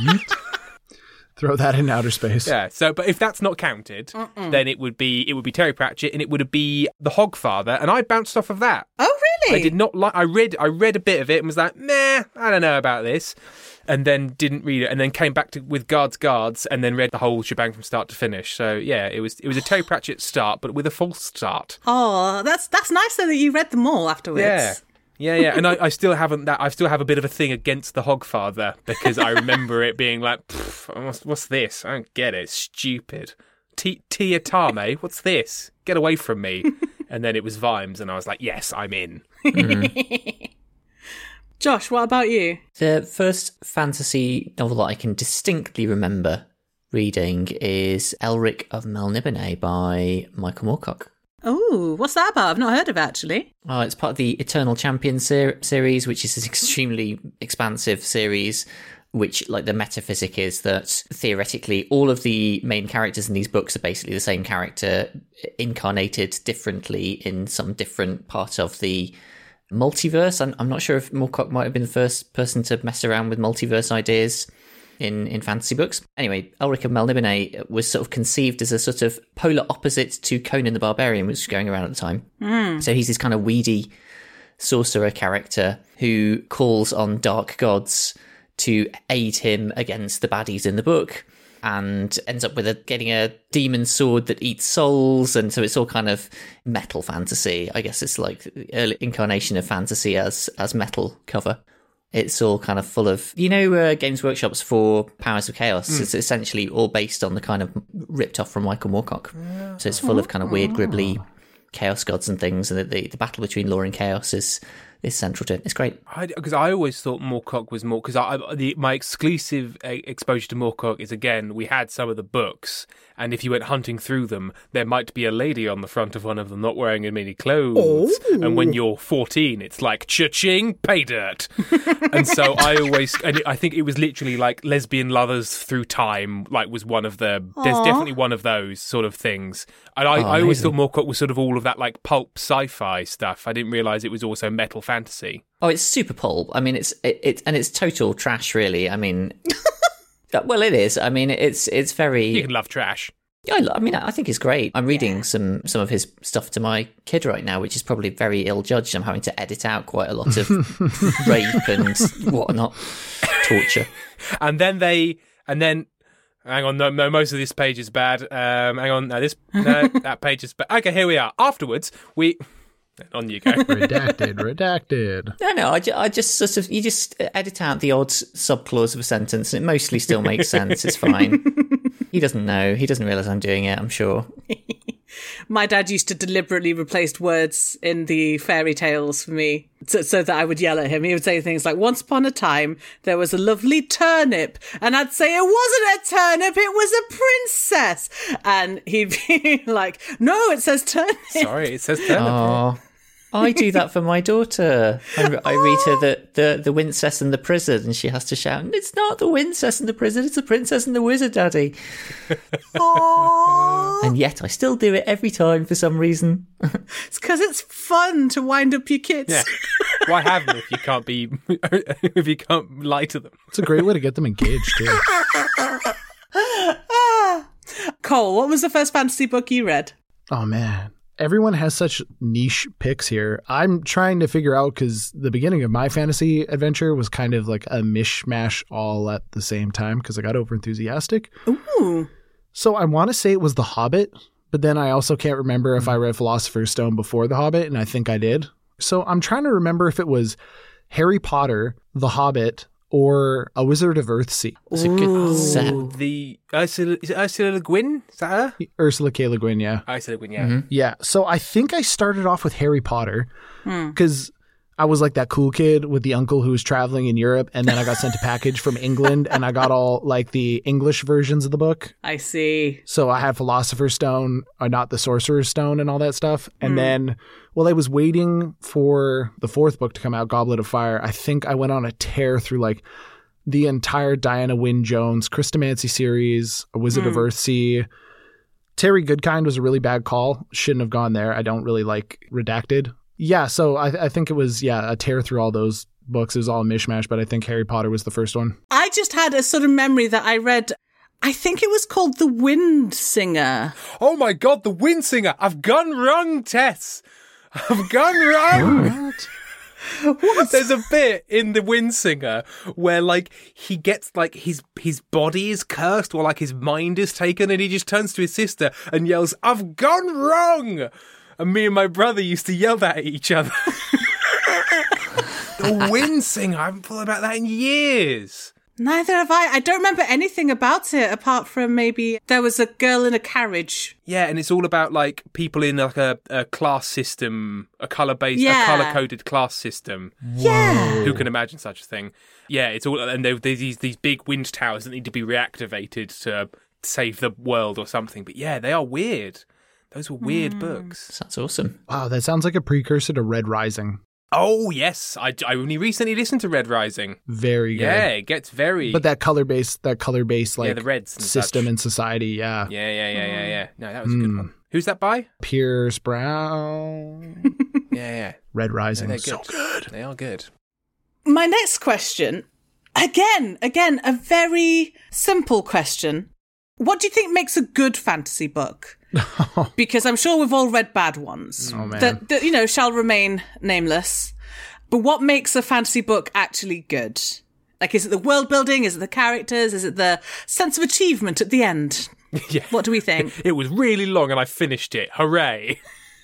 [SPEAKER 10] Throw that in outer space.
[SPEAKER 9] Yeah. So, but if that's not counted, Mm-mm. then it would be it would be Terry Pratchett, and it would be The Hogfather, and I bounced off of that.
[SPEAKER 8] Oh, really?
[SPEAKER 9] I did not like. I read. I read a bit of it and was like, meh, I don't know about this, and then didn't read it, and then came back to with Guards, Guards, and then read the whole shebang from start to finish. So yeah, it was it was a Terry Pratchett start, but with a false start.
[SPEAKER 8] Oh, that's that's nice though that you read them all afterwards.
[SPEAKER 9] Yeah. Yeah, yeah, and I, I still haven't that. I still have a bit of a thing against the Hogfather because I remember it being like, what's, what's this? I don't get it. It's stupid. T- Tia Tame, what's this? Get away from me. And then it was Vimes, and I was like, yes, I'm in.
[SPEAKER 11] Mm.
[SPEAKER 8] Josh, what about you?
[SPEAKER 11] The first fantasy novel that I can distinctly remember reading is Elric of Melniboné by Michael Moorcock.
[SPEAKER 8] Oh, what's that about? I've not heard of it, actually.
[SPEAKER 11] Oh, it's part of the Eternal Champion ser- series, which is an extremely expansive series, which, like, the metaphysic is that theoretically all of the main characters in these books are basically the same character, incarnated differently in some different part of the multiverse. I'm, I'm not sure if Moorcock might have been the first person to mess around with multiverse ideas in, in fantasy books. Anyway, Elric of Melniboné was sort of conceived as a sort of polar opposite to Conan the Barbarian, which was going around at the time.
[SPEAKER 8] Mm.
[SPEAKER 11] So he's this kind of weedy sorcerer character who calls on dark gods to aid him against the baddies in the book, and ends up with a, getting a demon sword that eats souls, and so it's all kind of metal fantasy. I guess it's like the early incarnation of fantasy as as metal cover. It's all kind of full of, you know, uh, Games Workshop's for Powers of Chaos. Mm. It's essentially all based on the kind of ripped off from Michael Moorcock. Yeah. So it's full of kind of weird, gribbly chaos gods and things, and the, the, the battle between law and chaos is is central to it. It's great.
[SPEAKER 9] Because I, I always thought Moorcock was more... Because I, I, the, my exclusive uh, exposure to Moorcock is, again, we had some of the books, and if you went hunting through them, there might be a lady on the front of one of them not wearing any clothes.
[SPEAKER 8] Oh.
[SPEAKER 9] And when you're fourteen, it's like, cha-ching, pay dirt. And so I always... And I think it was literally like Lesbian Lovers Through Time, like, was one of the... Aww. There's definitely one of those sort of things. And I,
[SPEAKER 11] Oh,
[SPEAKER 9] I always
[SPEAKER 11] amazing.
[SPEAKER 9] thought Moorcock was sort of all of that, like, pulp sci-fi stuff. I didn't realise it was also metal fantasy.
[SPEAKER 11] Oh, it's super pulp. I mean, it's it, it and it's total trash, really. I mean, well, it is. I mean, it's it's very.
[SPEAKER 9] You can love trash.
[SPEAKER 11] Yeah, I, lo- I mean, I think it's great. I'm reading some some of his stuff to my kid right now, which is probably very ill judged. I'm having to edit out quite a lot of rape and whatnot, torture.
[SPEAKER 9] And then they, and then, hang on, no, no, most of this page is bad. Um, hang on, no, this, no, that page is bad. Okay, here we are. Afterwards, we. On you go.
[SPEAKER 10] Redacted, redacted.
[SPEAKER 11] No, no, I, ju- I just sort of, you just edit out the odd subclause of a sentence and it mostly still makes sense. It's fine. He doesn't know. He doesn't realise I'm doing it, I'm sure.
[SPEAKER 8] My dad used to deliberately replace words in the fairy tales for me so, so that I would yell at him. He would say things like, once upon a time, there was a lovely turnip. And I'd say, it wasn't a turnip, it was a princess. And he'd be like, no, it says turnip.
[SPEAKER 9] Sorry, it says turnip.
[SPEAKER 11] Oh, I do that for my daughter. I, I read her the, the, the Wincess and the Prison, and she has to shout, it's not the Wincess and the Prison, it's the Princess and the Wizard, Daddy. And yet I still do it every time for some reason.
[SPEAKER 8] It's because it's fun to wind up your kids.
[SPEAKER 9] Yeah. Why have them if you can't be, if you can't lie to them?
[SPEAKER 10] It's a great way to get them engaged, too.
[SPEAKER 8] Cole, what was the first fantasy book you read?
[SPEAKER 10] Oh, man. Everyone has such niche picks here. I'm trying to figure out, because the beginning of my fantasy adventure was kind of like a mishmash all at the same time because I got over enthusiastic.
[SPEAKER 8] Ooh.
[SPEAKER 10] So I want to say it was The Hobbit, but then I also can't remember if I read Philosopher's Stone before The Hobbit, and I think I did. So I'm trying to remember if it was Harry Potter, The Hobbit, or A Wizard of Earthsea.
[SPEAKER 11] It's a good set.
[SPEAKER 9] The Ursula, is it Ursula Le Guin? Is that her?
[SPEAKER 10] Ursula K. Le Guin, yeah.
[SPEAKER 9] Ursula Le Guin, yeah.
[SPEAKER 11] Mm-hmm.
[SPEAKER 10] Yeah, so I think I started off with Harry Potter because I was like that cool kid with the uncle who was traveling in Europe, and then I got sent a package from England, and I got all like the English versions of the book.
[SPEAKER 8] I see.
[SPEAKER 10] So I had Philosopher's Stone, or not the Sorcerer's Stone, and all that stuff. And mm. then, while I was waiting for the fourth book to come out, Goblet of Fire, I think I went on a tear through like the entire Diana Wynne Jones Christomancy series, A Wizard mm. of Earthsea. Terry Goodkind was a really bad call. Shouldn't have gone there. I don't really like Redacted. Yeah, so I, I think it was, yeah, a tear through all those books. It was all a mishmash, but I think Harry Potter was the first one.
[SPEAKER 8] I just had a sort of memory that I read, I think it was called The Wind Singer.
[SPEAKER 9] Oh my God, The Wind Singer. I've gone wrong, Tess. I've gone wrong.
[SPEAKER 10] What?
[SPEAKER 8] What?
[SPEAKER 9] There's a bit in The Wind Singer where, like, he gets, like, his his body is cursed or, like, his mind is taken, and he just turns to his sister and yells, I've gone wrong! And me and my brother used to yell that at each other. The Wind Singer. I haven't thought about that in years.
[SPEAKER 8] Neither have I. I don't remember anything about it apart from maybe there was a girl in a carriage.
[SPEAKER 9] Yeah, and it's all about like people in like a, a class system, a colour based,
[SPEAKER 8] Yeah.
[SPEAKER 9] a colour coded class system.
[SPEAKER 8] Yeah.
[SPEAKER 9] Who can imagine such a thing? Yeah, it's all, and there, there's these these big wind towers that need to be reactivated to save the world or something. But yeah, they are weird. Those were weird
[SPEAKER 8] Mm.
[SPEAKER 9] books.
[SPEAKER 11] That's awesome.
[SPEAKER 10] Wow, that sounds like a precursor to Red Rising.
[SPEAKER 9] Oh, yes. I, I only recently listened to Red Rising.
[SPEAKER 10] Very good.
[SPEAKER 9] Yeah, it gets very...
[SPEAKER 10] But that color-based, that color-based, like,
[SPEAKER 9] yeah, the reds and
[SPEAKER 10] system
[SPEAKER 9] such.
[SPEAKER 10] in society, yeah.
[SPEAKER 9] Yeah, yeah, yeah, yeah, yeah. No, that was a good one. Who's that by?
[SPEAKER 10] Pierce Brown.
[SPEAKER 9] Yeah, yeah.
[SPEAKER 10] Red Rising.
[SPEAKER 9] Yeah,
[SPEAKER 10] So
[SPEAKER 9] good.
[SPEAKER 10] good.
[SPEAKER 9] They are good.
[SPEAKER 8] My next question, again, again, a very simple question. What do you think makes a good fantasy book? Because I'm sure we've all read bad ones
[SPEAKER 10] Oh, man.
[SPEAKER 8] that, that, you know, shall remain nameless. But what makes a fantasy book actually good? Like, is it the world building? Is it the characters? Is it the sense of achievement at the end?
[SPEAKER 9] Yeah.
[SPEAKER 8] What do we think?
[SPEAKER 9] It was really long and I finished it. Hooray.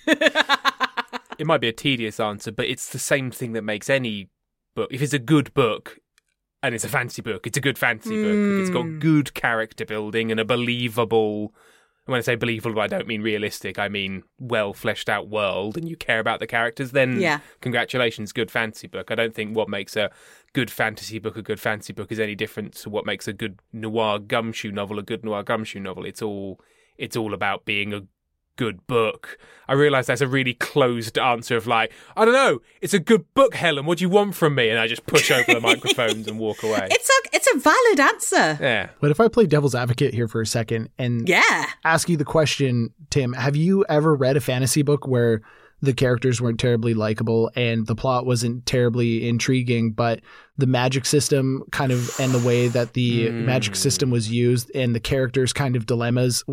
[SPEAKER 9] It might be a tedious answer, but it's the same thing that makes any book. If it's a good book and it's a fantasy book, it's a good fantasy book. If it's got good character building and a believable... And when I say believable, I don't mean realistic. I mean well fleshed out world, and you care about the characters. Then,
[SPEAKER 8] Yeah.
[SPEAKER 9] congratulations, good fantasy book. I don't think what makes a good fantasy book a good fantasy book is any different to what makes a good noir gumshoe novel a good noir gumshoe novel. It's all it's all about being a good book. I realise that's a really closed answer of like, I don't know, it's a good book, Helen. What do you want from me? And I just push over the microphones and walk away.
[SPEAKER 8] It's a it's a valid answer.
[SPEAKER 9] Yeah.
[SPEAKER 10] But if I play devil's advocate here for a second and
[SPEAKER 8] Yeah.
[SPEAKER 10] ask you the question, Tim, have you ever read a fantasy book where the characters weren't terribly likable and the plot wasn't terribly intriguing, but the magic system kind of, and the way that the
[SPEAKER 9] Mm.
[SPEAKER 10] magic system was used and the characters' kind of dilemmas?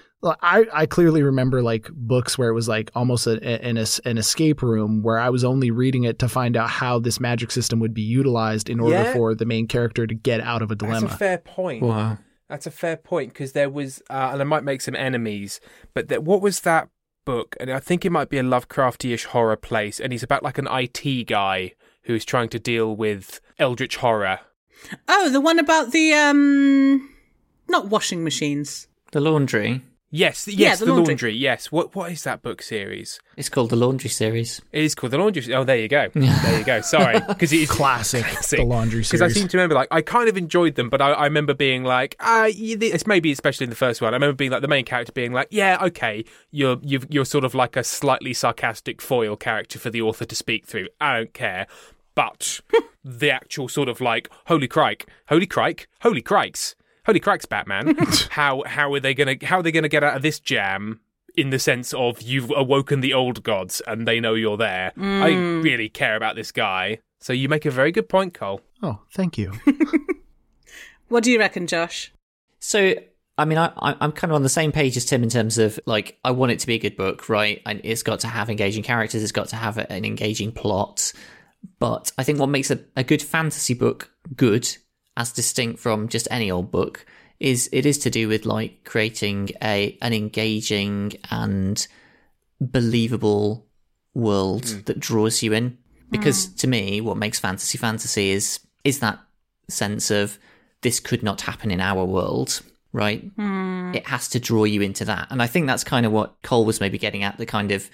[SPEAKER 10] I, I clearly remember like books where it was like almost a, an, an escape room where I was only reading it to find out how this magic system would be utilized in order
[SPEAKER 9] Yeah.
[SPEAKER 10] for the main character to get out of a dilemma.
[SPEAKER 9] That's a fair point.
[SPEAKER 11] Wow.
[SPEAKER 9] That's a fair point, because there was, uh, and I might make some enemies, but that, what was that book? And I think it might be a Lovecrafty-ish horror place, and he's about like an I T guy who's trying to deal with eldritch horror.
[SPEAKER 8] Oh, the one about the, um, not washing machines.
[SPEAKER 11] The Laundry.
[SPEAKER 9] Yes, yes,
[SPEAKER 8] Yeah, The
[SPEAKER 9] the,
[SPEAKER 8] Laundry.
[SPEAKER 9] laundry. Yes. What what is that book series?
[SPEAKER 11] It's called the Laundry series.
[SPEAKER 9] It is called The Laundry. Oh, there you go. There you go. Sorry, because it is
[SPEAKER 10] Classic, the Laundry
[SPEAKER 9] Because I
[SPEAKER 10] series.
[SPEAKER 9] seem to remember, like, I kind of enjoyed them, but I, I remember being like, ah, you- it's maybe especially in the first one. I remember being like the main character being like, yeah, okay, you're you've, you're sort of like a slightly sarcastic foil character for the author to speak through. I don't care, but the actual sort of like, holy crike, holy crike, holy crikes. Holy cracks, Batman! how how are they gonna how are they gonna get out of this jam? In the sense of you've awoken the old gods and they know you're there. I really care about this guy. So you make a very good point, Cole.
[SPEAKER 10] Oh, thank you.
[SPEAKER 8] What do you reckon, Josh?
[SPEAKER 11] So, I mean, I, I- I'm kind of on the same page as Tim in terms of, like, I want it to be a good book, right? And it's got to have engaging characters, it's got to have an engaging plot. But I think what makes a, a good fantasy book good, as distinct from just any old book, is it is to do with, like, creating a an engaging and believable world
[SPEAKER 9] Mm.
[SPEAKER 11] that draws you in. Because to me, what makes fantasy fantasy is is that sense of this could not happen in our world, right? It has to draw you into that. And I think that's kind of what Cole was maybe getting at, the kind of,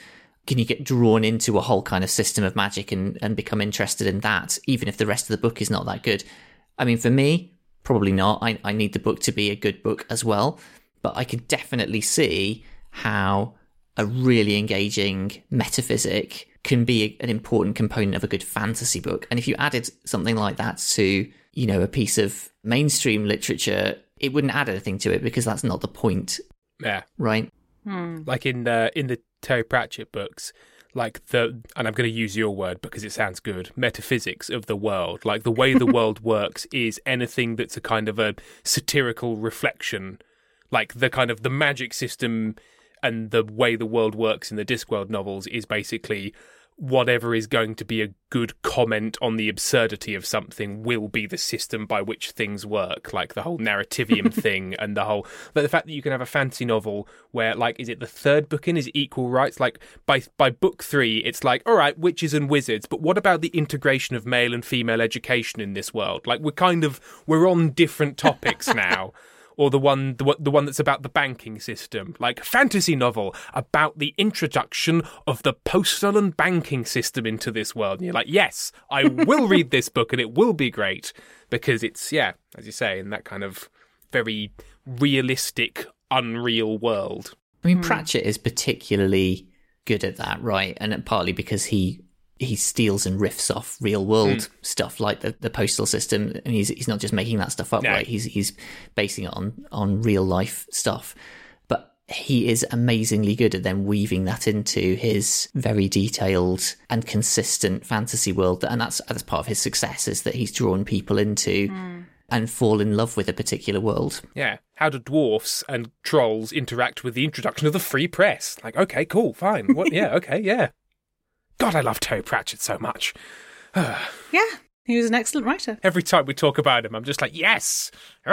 [SPEAKER 11] can you get drawn into a whole kind of system of magic and, and become interested in that, even if the rest of the book is not that good? I mean, for me, probably not. I, I need the book to be a good book as well. But I could definitely see how a really engaging metaphysic can be an important component of a good fantasy book. And if you added something like that to, you know, a piece of mainstream literature, it wouldn't add anything to it because that's not the point.
[SPEAKER 9] Yeah.
[SPEAKER 11] Right?
[SPEAKER 8] Hmm.
[SPEAKER 9] Like in the, in the Terry Pratchett books, like the, and I'm going to use your word because it sounds good, metaphysics of the world. Like the way the world works is anything that's a kind of a satirical reflection. Like the kind of the magic system and the way the world works in the Discworld novels is basically whatever is going to be a good comment on the absurdity of something will be the system by which things work. Like the whole narrativium thing and the whole... Like the fact that you can have a fantasy novel where, like, is it the third book in? Is it equal rights? Like, by by book three, it's like, all right, witches and wizards, but what about the integration of male and female education in this world? Like, we're kind of... We're on different topics now. Or the one, the, the one that's about the banking system, like fantasy novel about the introduction of the postal and banking system into this world. And you're like, yes, I will read this book and it will be great because it's, yeah, as you say, in that kind of very realistic, unreal world.
[SPEAKER 11] I mean, Pratchett is particularly good at that, right? And partly because he he steals and riffs off real world mm. stuff like the, the postal system, and he's he's not just making that stuff up, no. right? He's he's basing it on on real life stuff. But he is amazingly good at then weaving that into his very detailed and consistent fantasy world, and that's that's part of his success, is that he's drawn people into mm. and fall in love with a particular world.
[SPEAKER 9] Yeah. How do dwarfs and trolls interact with the introduction of the free press? Like, okay, cool, fine. What? Yeah, okay, yeah. God, I love Terry Pratchett so much.
[SPEAKER 8] Yeah, he was an excellent writer.
[SPEAKER 9] Every time we talk about him, I'm just like, yes!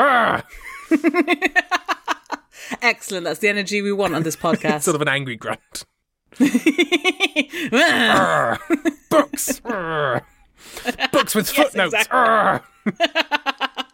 [SPEAKER 8] Excellent, that's the energy we want on this podcast.
[SPEAKER 9] Sort of an angry grunt. Books! Books with footnotes!
[SPEAKER 8] Yes, exactly.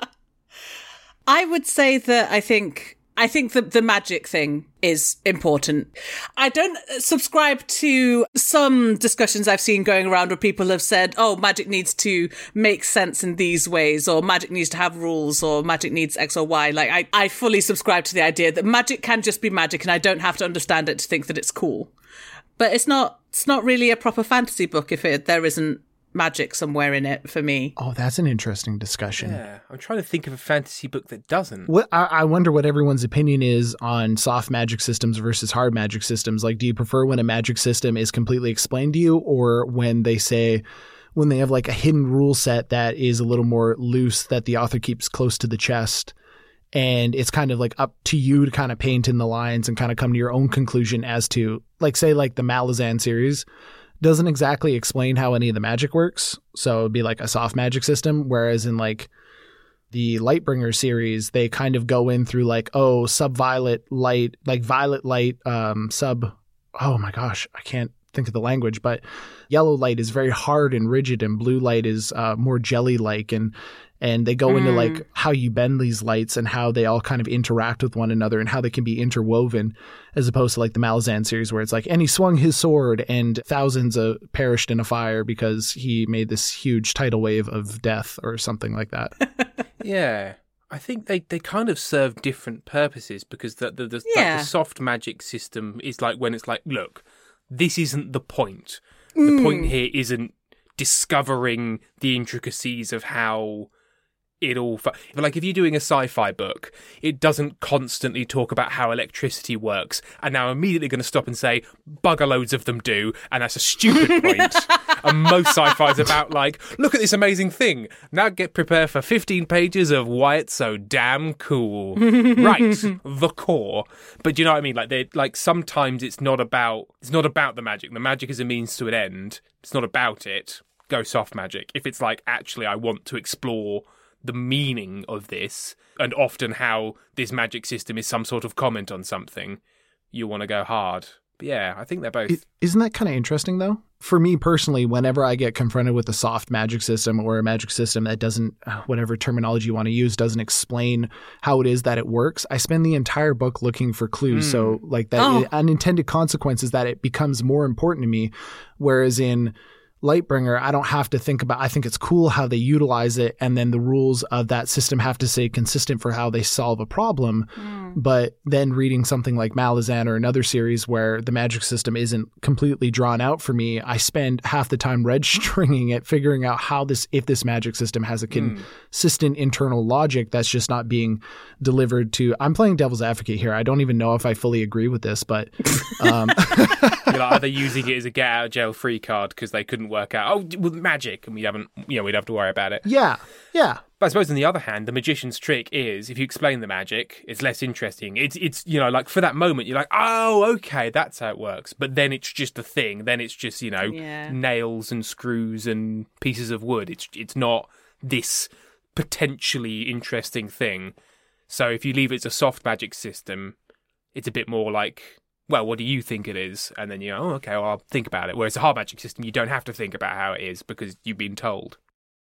[SPEAKER 8] I would say that I think... I think the, the magic thing is important. I don't subscribe to some discussions I've seen going around where people have said, oh, magic needs to make sense in these ways, or magic needs to have rules, or magic needs X or Y. Like, I, I fully subscribe to the idea that magic can just be magic and I don't have to understand it to think that it's cool. But it's not, it's not really a proper fantasy book if it, there isn't magic somewhere in it for me.
[SPEAKER 10] Oh, that's an interesting discussion.
[SPEAKER 9] Yeah, I'm trying to think of a fantasy book that doesn't.
[SPEAKER 10] What I, I wonder what everyone's opinion is on soft magic systems versus hard magic systems. Like, do you prefer when a magic system is completely explained to you, or when they say, when they have like a hidden rule set that is a little more loose that the author keeps close to the chest, and it's kind of like up to you to kind of paint in the lines and kind of come to your own conclusion as to, like, say, like the Malazan series doesn't exactly explain how any of the magic works. So it would be like a soft magic system. Whereas in like the Lightbringer series, they kind of go in through like, oh, sub-violet light, like violet light, um, sub, oh my gosh, I can't think of the language, but yellow light is very hard and rigid and blue light is uh, more jelly-like. And, and they go mm. into like how you bend these lights and how they all kind of interact with one another and how they can be interwoven, as opposed to like the Malazan series where it's like, and he swung his sword and thousands uh, perished in a fire because he made this huge tidal wave of death or something like that.
[SPEAKER 9] Yeah. I think they, they kind of serve different purposes, because the the, the,
[SPEAKER 8] yeah.
[SPEAKER 9] like the soft magic system is like when it's like, look, this isn't the point. The mm. point here isn't discovering the intricacies of how it all... Fu- like, if you're doing a sci-fi book, it doesn't constantly talk about how electricity works, and now I'm immediately going to stop and say, bugger loads of them do, and that's a stupid point. And most sci-fi is about, like, look at this amazing thing. Now get prepared for fifteen pages of why it's so damn cool. Right, the core. But do you know what I mean? Like, they like sometimes it's not about it's not about the magic. The magic is a means to an end. It's not about it. Go soft magic. If it's like, actually, I want to explore the meaning of this, and often how this magic system is some sort of comment on something, you want to go hard. But yeah, I think they're both...
[SPEAKER 10] Isn't that kind of interesting, though? for me personally, whenever I get confronted with a soft magic system or a magic system that doesn't, whatever terminology you want to use, doesn't explain how it is that it works, I spend the entire book looking for clues. Mm. So like that oh. unintended consequences that it becomes more important to me. Whereas in Lightbringer, I don't have to think about, I think it's cool how they utilize it, and then the rules of that system have to stay consistent for how they solve a problem. Mm. But then reading something like Malazan or another series where the magic system isn't completely drawn out for me, I spend half the time red stringing it, figuring out how this, if this magic system has a consistent mm. internal logic that's just not being delivered to, I'm playing devil's advocate here. I don't even know if I fully agree with this, but um,
[SPEAKER 9] You're like, are they using it as a get out of jail free card because they couldn't work out, oh, with magic, and we haven't, you know, we'd have to worry about it.
[SPEAKER 10] Yeah, yeah.
[SPEAKER 9] But I suppose on the other hand, the magician's trick is if you explain the magic, it's less interesting. It's, it's you know, like for that moment, you're like, oh, okay, that's how it works. But then it's just a thing. Then it's just, you know, yeah. nails and screws and pieces of wood. It's it's not this potentially interesting thing. So if you leave it as a soft magic system, it's a bit more like, well, what do you think it is? And then you go, oh, okay, well, I'll think about it. Whereas a hard magic system, you don't have to think about how it is because you've been told.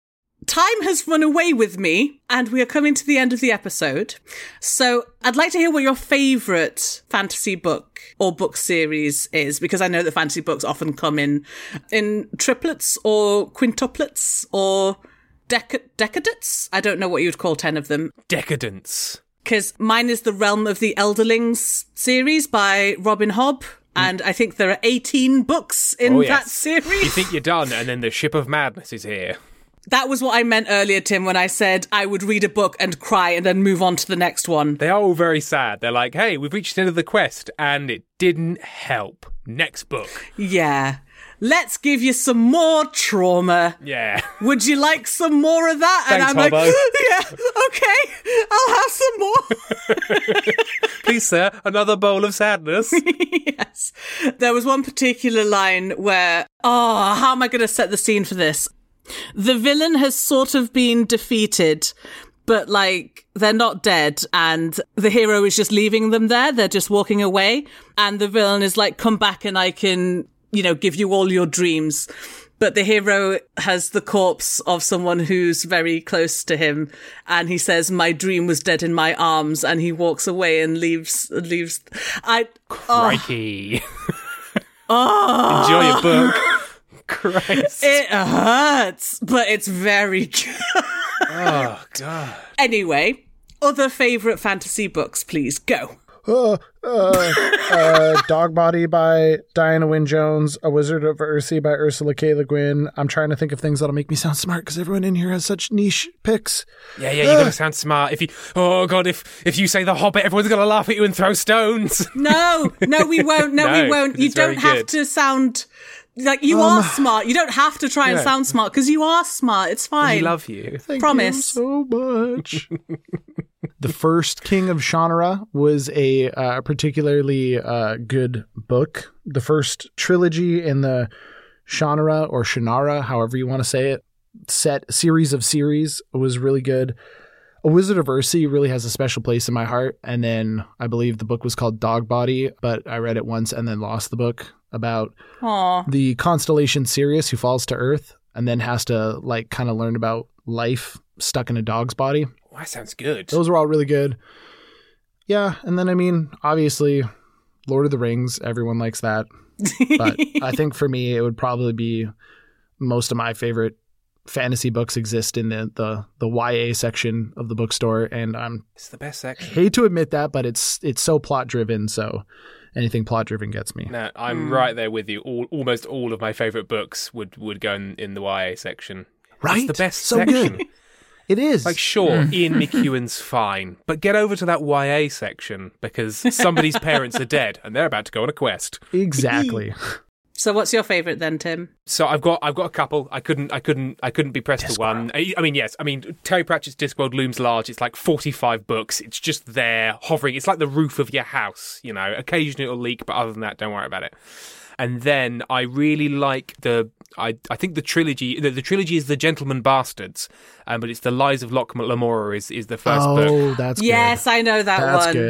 [SPEAKER 8] Time has run away with me, and we are coming to the end of the episode. So I'd like to hear what your favourite fantasy book or book series is, because I know that fantasy books often come in in triplets or quintuplets or dec- decadents. I don't know what you would call ten of them.
[SPEAKER 9] Decadence.
[SPEAKER 8] Because mine is The Realm of the Elderlings series by Robin Hobb. And I think there are eighteen books in
[SPEAKER 9] oh, yes.
[SPEAKER 8] that series.
[SPEAKER 9] You think you're done, and then the Ship of Madness is here.
[SPEAKER 8] That was what I meant earlier, Tim, when I said I would read a book and cry and then move on to the next one.
[SPEAKER 9] They are all very sad. They're like, hey, we've reached the end of the quest, and it didn't help. Next book.
[SPEAKER 8] Yeah. Let's give you some more trauma.
[SPEAKER 9] Yeah.
[SPEAKER 8] Would you like some more of that?
[SPEAKER 9] Thanks,
[SPEAKER 8] and I'm
[SPEAKER 9] Hobbo.
[SPEAKER 8] like, yeah, okay, I'll have some more.
[SPEAKER 9] Please, sir, another bowl of sadness.
[SPEAKER 8] Yes. There was one particular line where, oh, how am I going to set the scene for this? The villain has sort of been defeated, but like they're not dead, and the hero is just leaving them there. They're just walking away, and the villain is like, come back and I can, you know, give you all your dreams. But the hero has the corpse of someone who's very close to him, and he says, my dream was dead in my arms, and he walks away and leaves, leaves. I,
[SPEAKER 9] Crikey.
[SPEAKER 8] Oh. oh.
[SPEAKER 9] Enjoy your book. Christ.
[SPEAKER 8] It hurts, but it's very good.
[SPEAKER 9] Oh, God.
[SPEAKER 8] Anyway, other favourite fantasy books, please, go.
[SPEAKER 10] Uh, uh, uh, Dog Body by Diana Wynne Jones, A Wizard of Earthsea by Ursula K. Le Guin. I'm trying to think of things that'll make me sound smart because everyone in here has such niche picks.
[SPEAKER 9] Yeah, yeah, you uh, gotta sound smart. If you, oh God, if if you say The Hobbit, everyone's gonna laugh at you and throw stones.
[SPEAKER 8] No, no, we won't. No, no we won't. You don't have good. to sound. Like, you um, are smart. You don't have to try and yeah. sound smart, because you are smart. It's fine.
[SPEAKER 9] We love you.
[SPEAKER 10] Thank
[SPEAKER 8] Promise.
[SPEAKER 10] you so much. The first King of Shannara was a uh, particularly uh, good book. The first trilogy in the Shannara, or Shannara, however you want to say it, set series of series was really good. A Wizard of Earthsea really has a special place in my heart. And then I believe the book was called Dog Body, but I read it once and then lost the book, about
[SPEAKER 8] Aww.
[SPEAKER 10] the constellation Sirius, who falls to Earth and then has to like kind of learn about life stuck in a dog's body.
[SPEAKER 9] Oh, that sounds good.
[SPEAKER 10] Those were all really good. Yeah. And then, I mean, obviously Lord of the Rings, everyone likes that. But I think for me, it would probably be most of my favorite fantasy books exist in the, the, the Y A section of the bookstore. And I'm
[SPEAKER 9] it's the best section.
[SPEAKER 10] Hate to admit that, but it's, it's so plot driven. So anything plot driven gets me.
[SPEAKER 9] No, I'm mm. right there with you. All, almost all of my favorite books would, would go in, in the Y A section.
[SPEAKER 10] Right.
[SPEAKER 9] It's the best
[SPEAKER 10] so
[SPEAKER 9] section.
[SPEAKER 10] Good. It is.
[SPEAKER 9] Like, sure, Ian McEwan's fine, but get over to that Y A section because somebody's parents are dead and they're about to go on a quest.
[SPEAKER 10] Exactly.
[SPEAKER 8] So what's your favourite then, Tim?
[SPEAKER 9] So I've got I've got a couple. I couldn't I couldn't I couldn't be pressed Discworld. for one. I, I mean, yes. I mean, Terry Pratchett's Discworld looms large. It's like forty-five books. It's just there hovering. It's like the roof of your house. You know, occasionally it'll leak, but other than that, don't worry about it. And then I really like the I I think the trilogy. The, the trilogy is The Gentleman Bastards, um, but it's The Lies of Locke Lamora is is the first
[SPEAKER 10] oh,
[SPEAKER 9] book.
[SPEAKER 10] Oh, that's good.
[SPEAKER 8] Yes, I know that
[SPEAKER 10] that's
[SPEAKER 8] one.
[SPEAKER 10] That's good.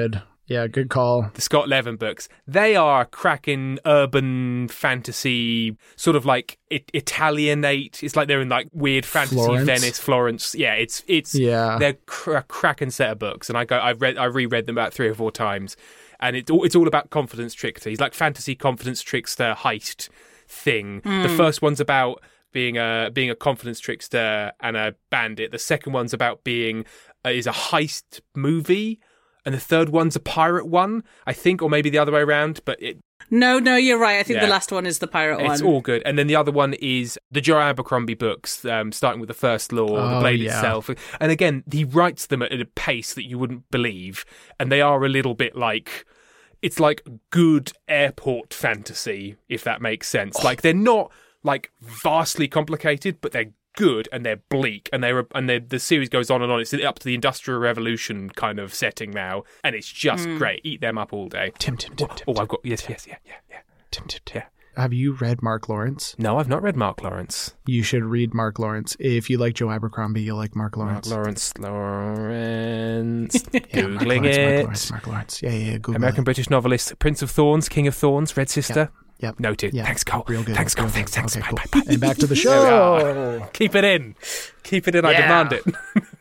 [SPEAKER 10] Yeah, good call.
[SPEAKER 9] The Scott Levin books. They are cracking urban fantasy, sort of like it- Italianate. It's like they're in like weird fantasy
[SPEAKER 10] Florence.
[SPEAKER 9] Venice, Florence. Yeah, it's it's
[SPEAKER 10] Yeah.
[SPEAKER 9] they're cr- a cracking set of books, and I go I've read I reread them about three or four times, and it's all it's all about confidence trickster. He's like fantasy confidence trickster heist thing.
[SPEAKER 8] Mm.
[SPEAKER 9] The first one's about being a being a confidence trickster and a bandit. The second one's about being uh, is a heist movie. And the third one's a pirate one, I think, or maybe the other way around. But it,
[SPEAKER 8] No, no, you're right. I think
[SPEAKER 9] Yeah.
[SPEAKER 8] the last one is the pirate one.
[SPEAKER 9] it's all good. And then the other one is the Joe Abercrombie books, um, starting with the First Law, the
[SPEAKER 10] Oh,
[SPEAKER 9] Blade
[SPEAKER 10] yeah.
[SPEAKER 9] itself. And again, he writes them at a pace that you wouldn't believe, and they are a little bit like it's like good airport fantasy, if that makes sense. Like they're not like vastly complicated, but they're good and they're bleak, and they're and they're, the series goes on and on. It's up to the Industrial Revolution kind of setting now, and it's just
[SPEAKER 8] Mm.
[SPEAKER 9] great. Eat them up all day.
[SPEAKER 10] Tim, Tim, Tim,
[SPEAKER 9] Oh,
[SPEAKER 10] Tim.
[SPEAKER 9] oh, I've got yes, yes, yeah, yeah, yeah.
[SPEAKER 10] Tim, Tim,
[SPEAKER 9] Yeah.
[SPEAKER 10] Have you read Mark Lawrence?
[SPEAKER 9] No, I've not read Mark Lawrence.
[SPEAKER 10] You should read Mark Lawrence. If you like Joe Abercrombie, you'll like Mark Lawrence.
[SPEAKER 9] Mark Lawrence, Lawrence.
[SPEAKER 10] Yeah, Mark
[SPEAKER 9] Googling
[SPEAKER 10] Lawrence,
[SPEAKER 9] it.
[SPEAKER 10] Mark Lawrence, Mark Lawrence. Yeah, yeah, yeah. Google
[SPEAKER 9] American
[SPEAKER 10] it.
[SPEAKER 9] British novelist, Prince of Thorns, King of Thorns, Red Sister.
[SPEAKER 10] Yep.
[SPEAKER 9] Noted.
[SPEAKER 10] Yeah.
[SPEAKER 9] Thanks, Cole.
[SPEAKER 10] Real good.
[SPEAKER 9] Thanks, Cole.
[SPEAKER 10] Real
[SPEAKER 9] Thanks,
[SPEAKER 10] good.
[SPEAKER 9] thanks.
[SPEAKER 10] Okay,
[SPEAKER 9] Bye,
[SPEAKER 10] cool.
[SPEAKER 9] bye, bye.
[SPEAKER 10] And back to the
[SPEAKER 9] There we
[SPEAKER 10] show.
[SPEAKER 9] are. Keep it in. Keep it in. I
[SPEAKER 11] Yeah.
[SPEAKER 9] demand it.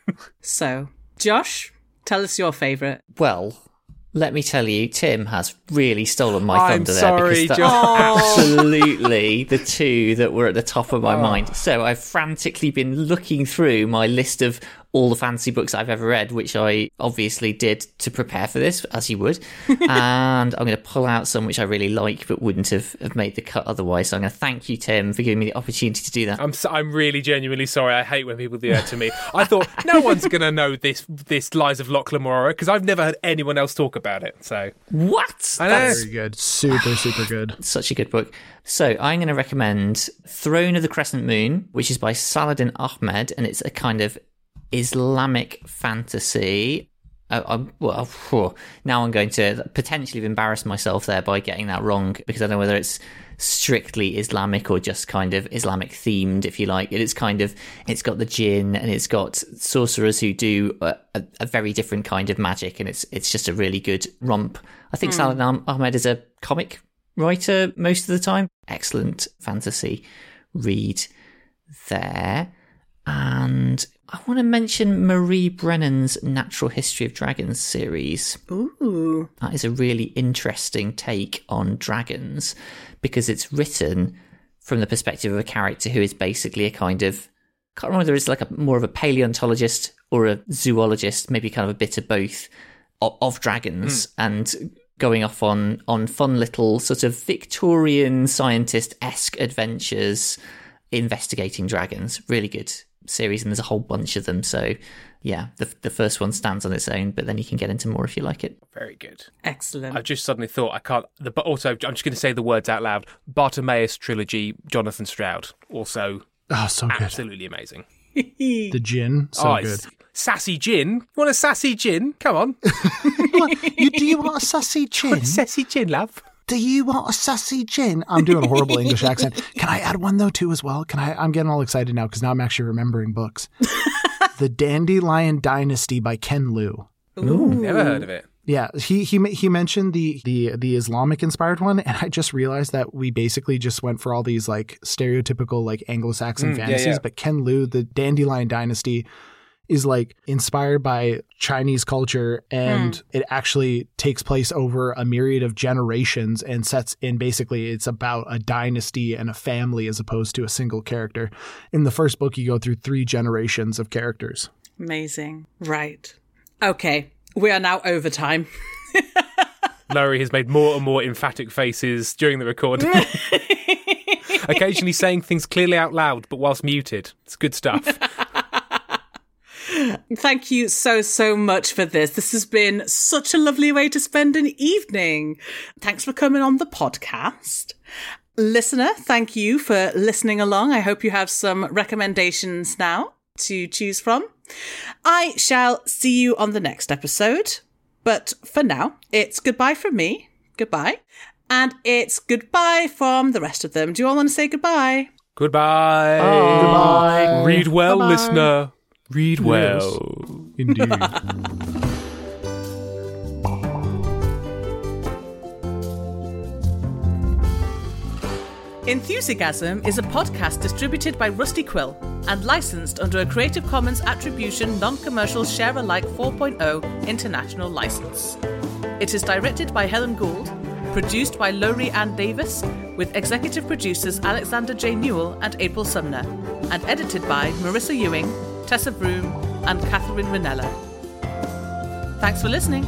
[SPEAKER 8] So, Josh, tell us your favourite.
[SPEAKER 11] Well, let me tell you, Tim has really stolen my
[SPEAKER 9] I'm
[SPEAKER 11] thunder
[SPEAKER 9] sorry,
[SPEAKER 11] there because
[SPEAKER 9] Josh.
[SPEAKER 11] that's absolutely the two that were at the top of my
[SPEAKER 9] Oh.
[SPEAKER 11] mind. So I've frantically been looking through my list of all the fantasy books I've ever read, which I obviously did to prepare for this, as you would. And I'm going to pull out some which I really like but wouldn't have, have made the cut otherwise. So I'm going to thank you, Tim, for giving me the opportunity to do that.
[SPEAKER 9] I'm so, I'm really genuinely sorry. I hate when people do that to me. I thought no one's going to know this this Lies of Locke Lamora because I've never heard anyone else talk about it. So
[SPEAKER 11] What?
[SPEAKER 9] I know.
[SPEAKER 11] That's
[SPEAKER 10] Very good. Super, super good.
[SPEAKER 11] such a good book. So I'm going to recommend Throne of the Crescent Moon, which is by Saladin Ahmed, and it's a kind of Islamic fantasy. Uh, I'm, well, phew. Now I'm going to potentially embarrass myself there by getting that wrong, because I don't know whether it's strictly Islamic or just kind of Islamic themed, if you like. It's kind of, it's got the jinn and it's got sorcerers who do a, a, a very different kind of magic, and it's it's just a really good romp. I think
[SPEAKER 8] Mm.
[SPEAKER 11] Saladin Ahmed is a comic writer most of the time. Excellent fantasy read there. And I want to mention Marie Brennan's Natural History of Dragons series.
[SPEAKER 8] Ooh.
[SPEAKER 11] That is a really interesting take on dragons, because it's written from the perspective of a character who is basically a kind of, I can't remember whether it's like a more of a paleontologist or a zoologist, maybe kind of a bit of both, of, of dragons, mm. and going off on, on fun little sort of Victorian scientist-esque adventures investigating dragons. Really good series, and there's a whole bunch of them. So yeah, the the first one stands on its own, but then you can get into more if you like it.
[SPEAKER 9] Very good.
[SPEAKER 8] Excellent.
[SPEAKER 9] I've just suddenly thought I can't. The, but also, I'm just going to say the words out loud. Bartimaeus trilogy, Jonathan Stroud, also
[SPEAKER 10] Oh, so good.
[SPEAKER 9] absolutely amazing.
[SPEAKER 10] The gin, so
[SPEAKER 9] oh,
[SPEAKER 10] good.
[SPEAKER 9] it's sassy gin. You want a sassy gin? Come on.
[SPEAKER 10] you, do you want a sassy gin?
[SPEAKER 9] Want a sassy gin, love?
[SPEAKER 10] Do you want a sassy gin? I'm doing a horrible English accent. Can I add one though too as well? Can I? I'm getting all excited now because now I'm actually remembering books. The Dandelion Dynasty by Ken Liu.
[SPEAKER 9] Ooh, never heard of it.
[SPEAKER 10] Yeah, he he he mentioned the the the Islamic inspired one, and I just realized that we basically just went for all these like stereotypical like Anglo-Saxon
[SPEAKER 9] Mm, yeah,
[SPEAKER 10] fantasies.
[SPEAKER 9] yeah.
[SPEAKER 10] But Ken Liu, the Dandelion Dynasty, is like inspired by Chinese culture, and
[SPEAKER 8] Hmm.
[SPEAKER 10] it actually takes place over a myriad of generations and sets in basically it's about a dynasty and a family as opposed to a single character. In the first book, you go through three generations of characters.
[SPEAKER 8] Amazing. Right. Okay. We are now over time.
[SPEAKER 9] Laurie has made more and more emphatic faces during the recording. Occasionally saying things clearly out loud, but whilst muted. It's good stuff.
[SPEAKER 8] Thank you so, so much for this. This has been such a lovely way to spend an evening. Thanks for coming on the podcast. Listener, thank you for listening along. I hope you have some recommendations now to choose from. I shall see you on the next episode. But for now, it's goodbye from me. Goodbye. And it's goodbye from the rest of them. Do you all want to say goodbye?
[SPEAKER 9] Goodbye.
[SPEAKER 10] Oh, goodbye.
[SPEAKER 9] Read well,
[SPEAKER 10] Bye-bye.
[SPEAKER 9] listener. Read well.
[SPEAKER 10] Indeed.
[SPEAKER 8] Enthusiasm is a podcast distributed by Rusty Quill and licensed under a Creative Commons Attribution Non-Commercial Share-alike four point oh international license. It is directed by Helen Gould, produced by Laurie Ann Davis, with executive producers Alexander J. Newell and April Sumner, and edited by Marissa Ewing, Tessa Broom, and Catherine Ranella. Thanks for listening.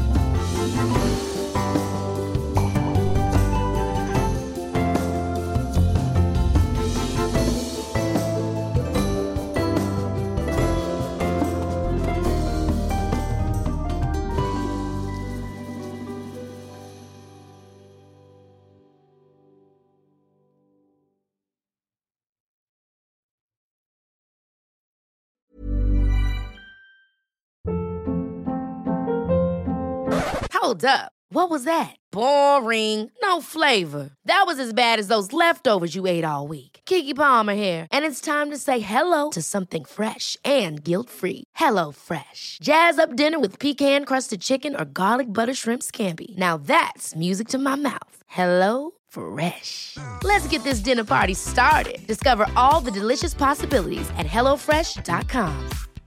[SPEAKER 3] Hold up. What was that? Boring. No flavor. That was as bad as those leftovers you ate all week. Keke Palmer here, and it's time to say hello to something fresh and guilt-free. Hello Fresh. Jazz up dinner with pecan-crusted chicken or garlic butter shrimp scampi. Now that's music to my mouth. Hello Fresh. Let's get this dinner party started. Discover all the delicious possibilities at hello fresh dot com.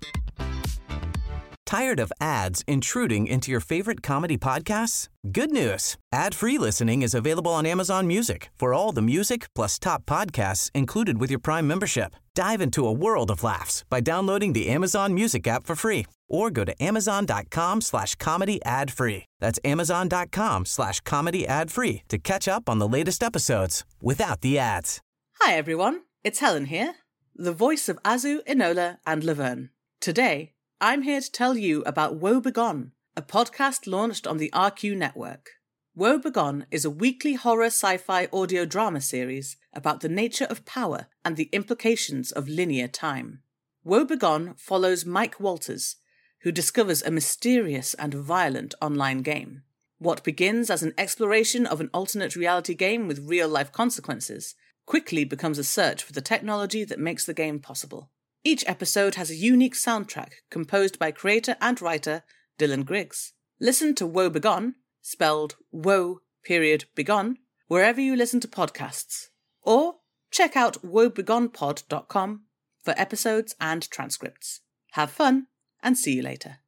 [SPEAKER 7] Tired of ads intruding into your favorite comedy podcasts? Good news. Ad-free listening is available on Amazon Music for all the music plus top podcasts included with your Prime membership. Dive into a world of laughs by downloading the Amazon Music app for free or go to amazon.com slash comedy ad free. That's amazon.com slash comedy ad free to catch up on the latest episodes without the ads.
[SPEAKER 8] Hi everyone, it's Helen here, the voice of Azu, Enola, and Laverne. Today, I'm here to tell you about Woe Begone, a podcast launched on the R Q network. Woe Begone is a weekly horror sci-fi audio drama series about the nature of power and the implications of linear time. Woe Begone follows Mike Walters, who discovers a mysterious and violent online game. What begins as an exploration of an alternate reality game with real-life consequences quickly becomes a search for the technology that makes the game possible. Each episode has a unique soundtrack composed by creator and writer Dylan Griggs. Listen to Woe Begone, spelled Woe period Begone, wherever you listen to podcasts. Or check out woe begone pod dot com for episodes and transcripts. Have fun, and see you later.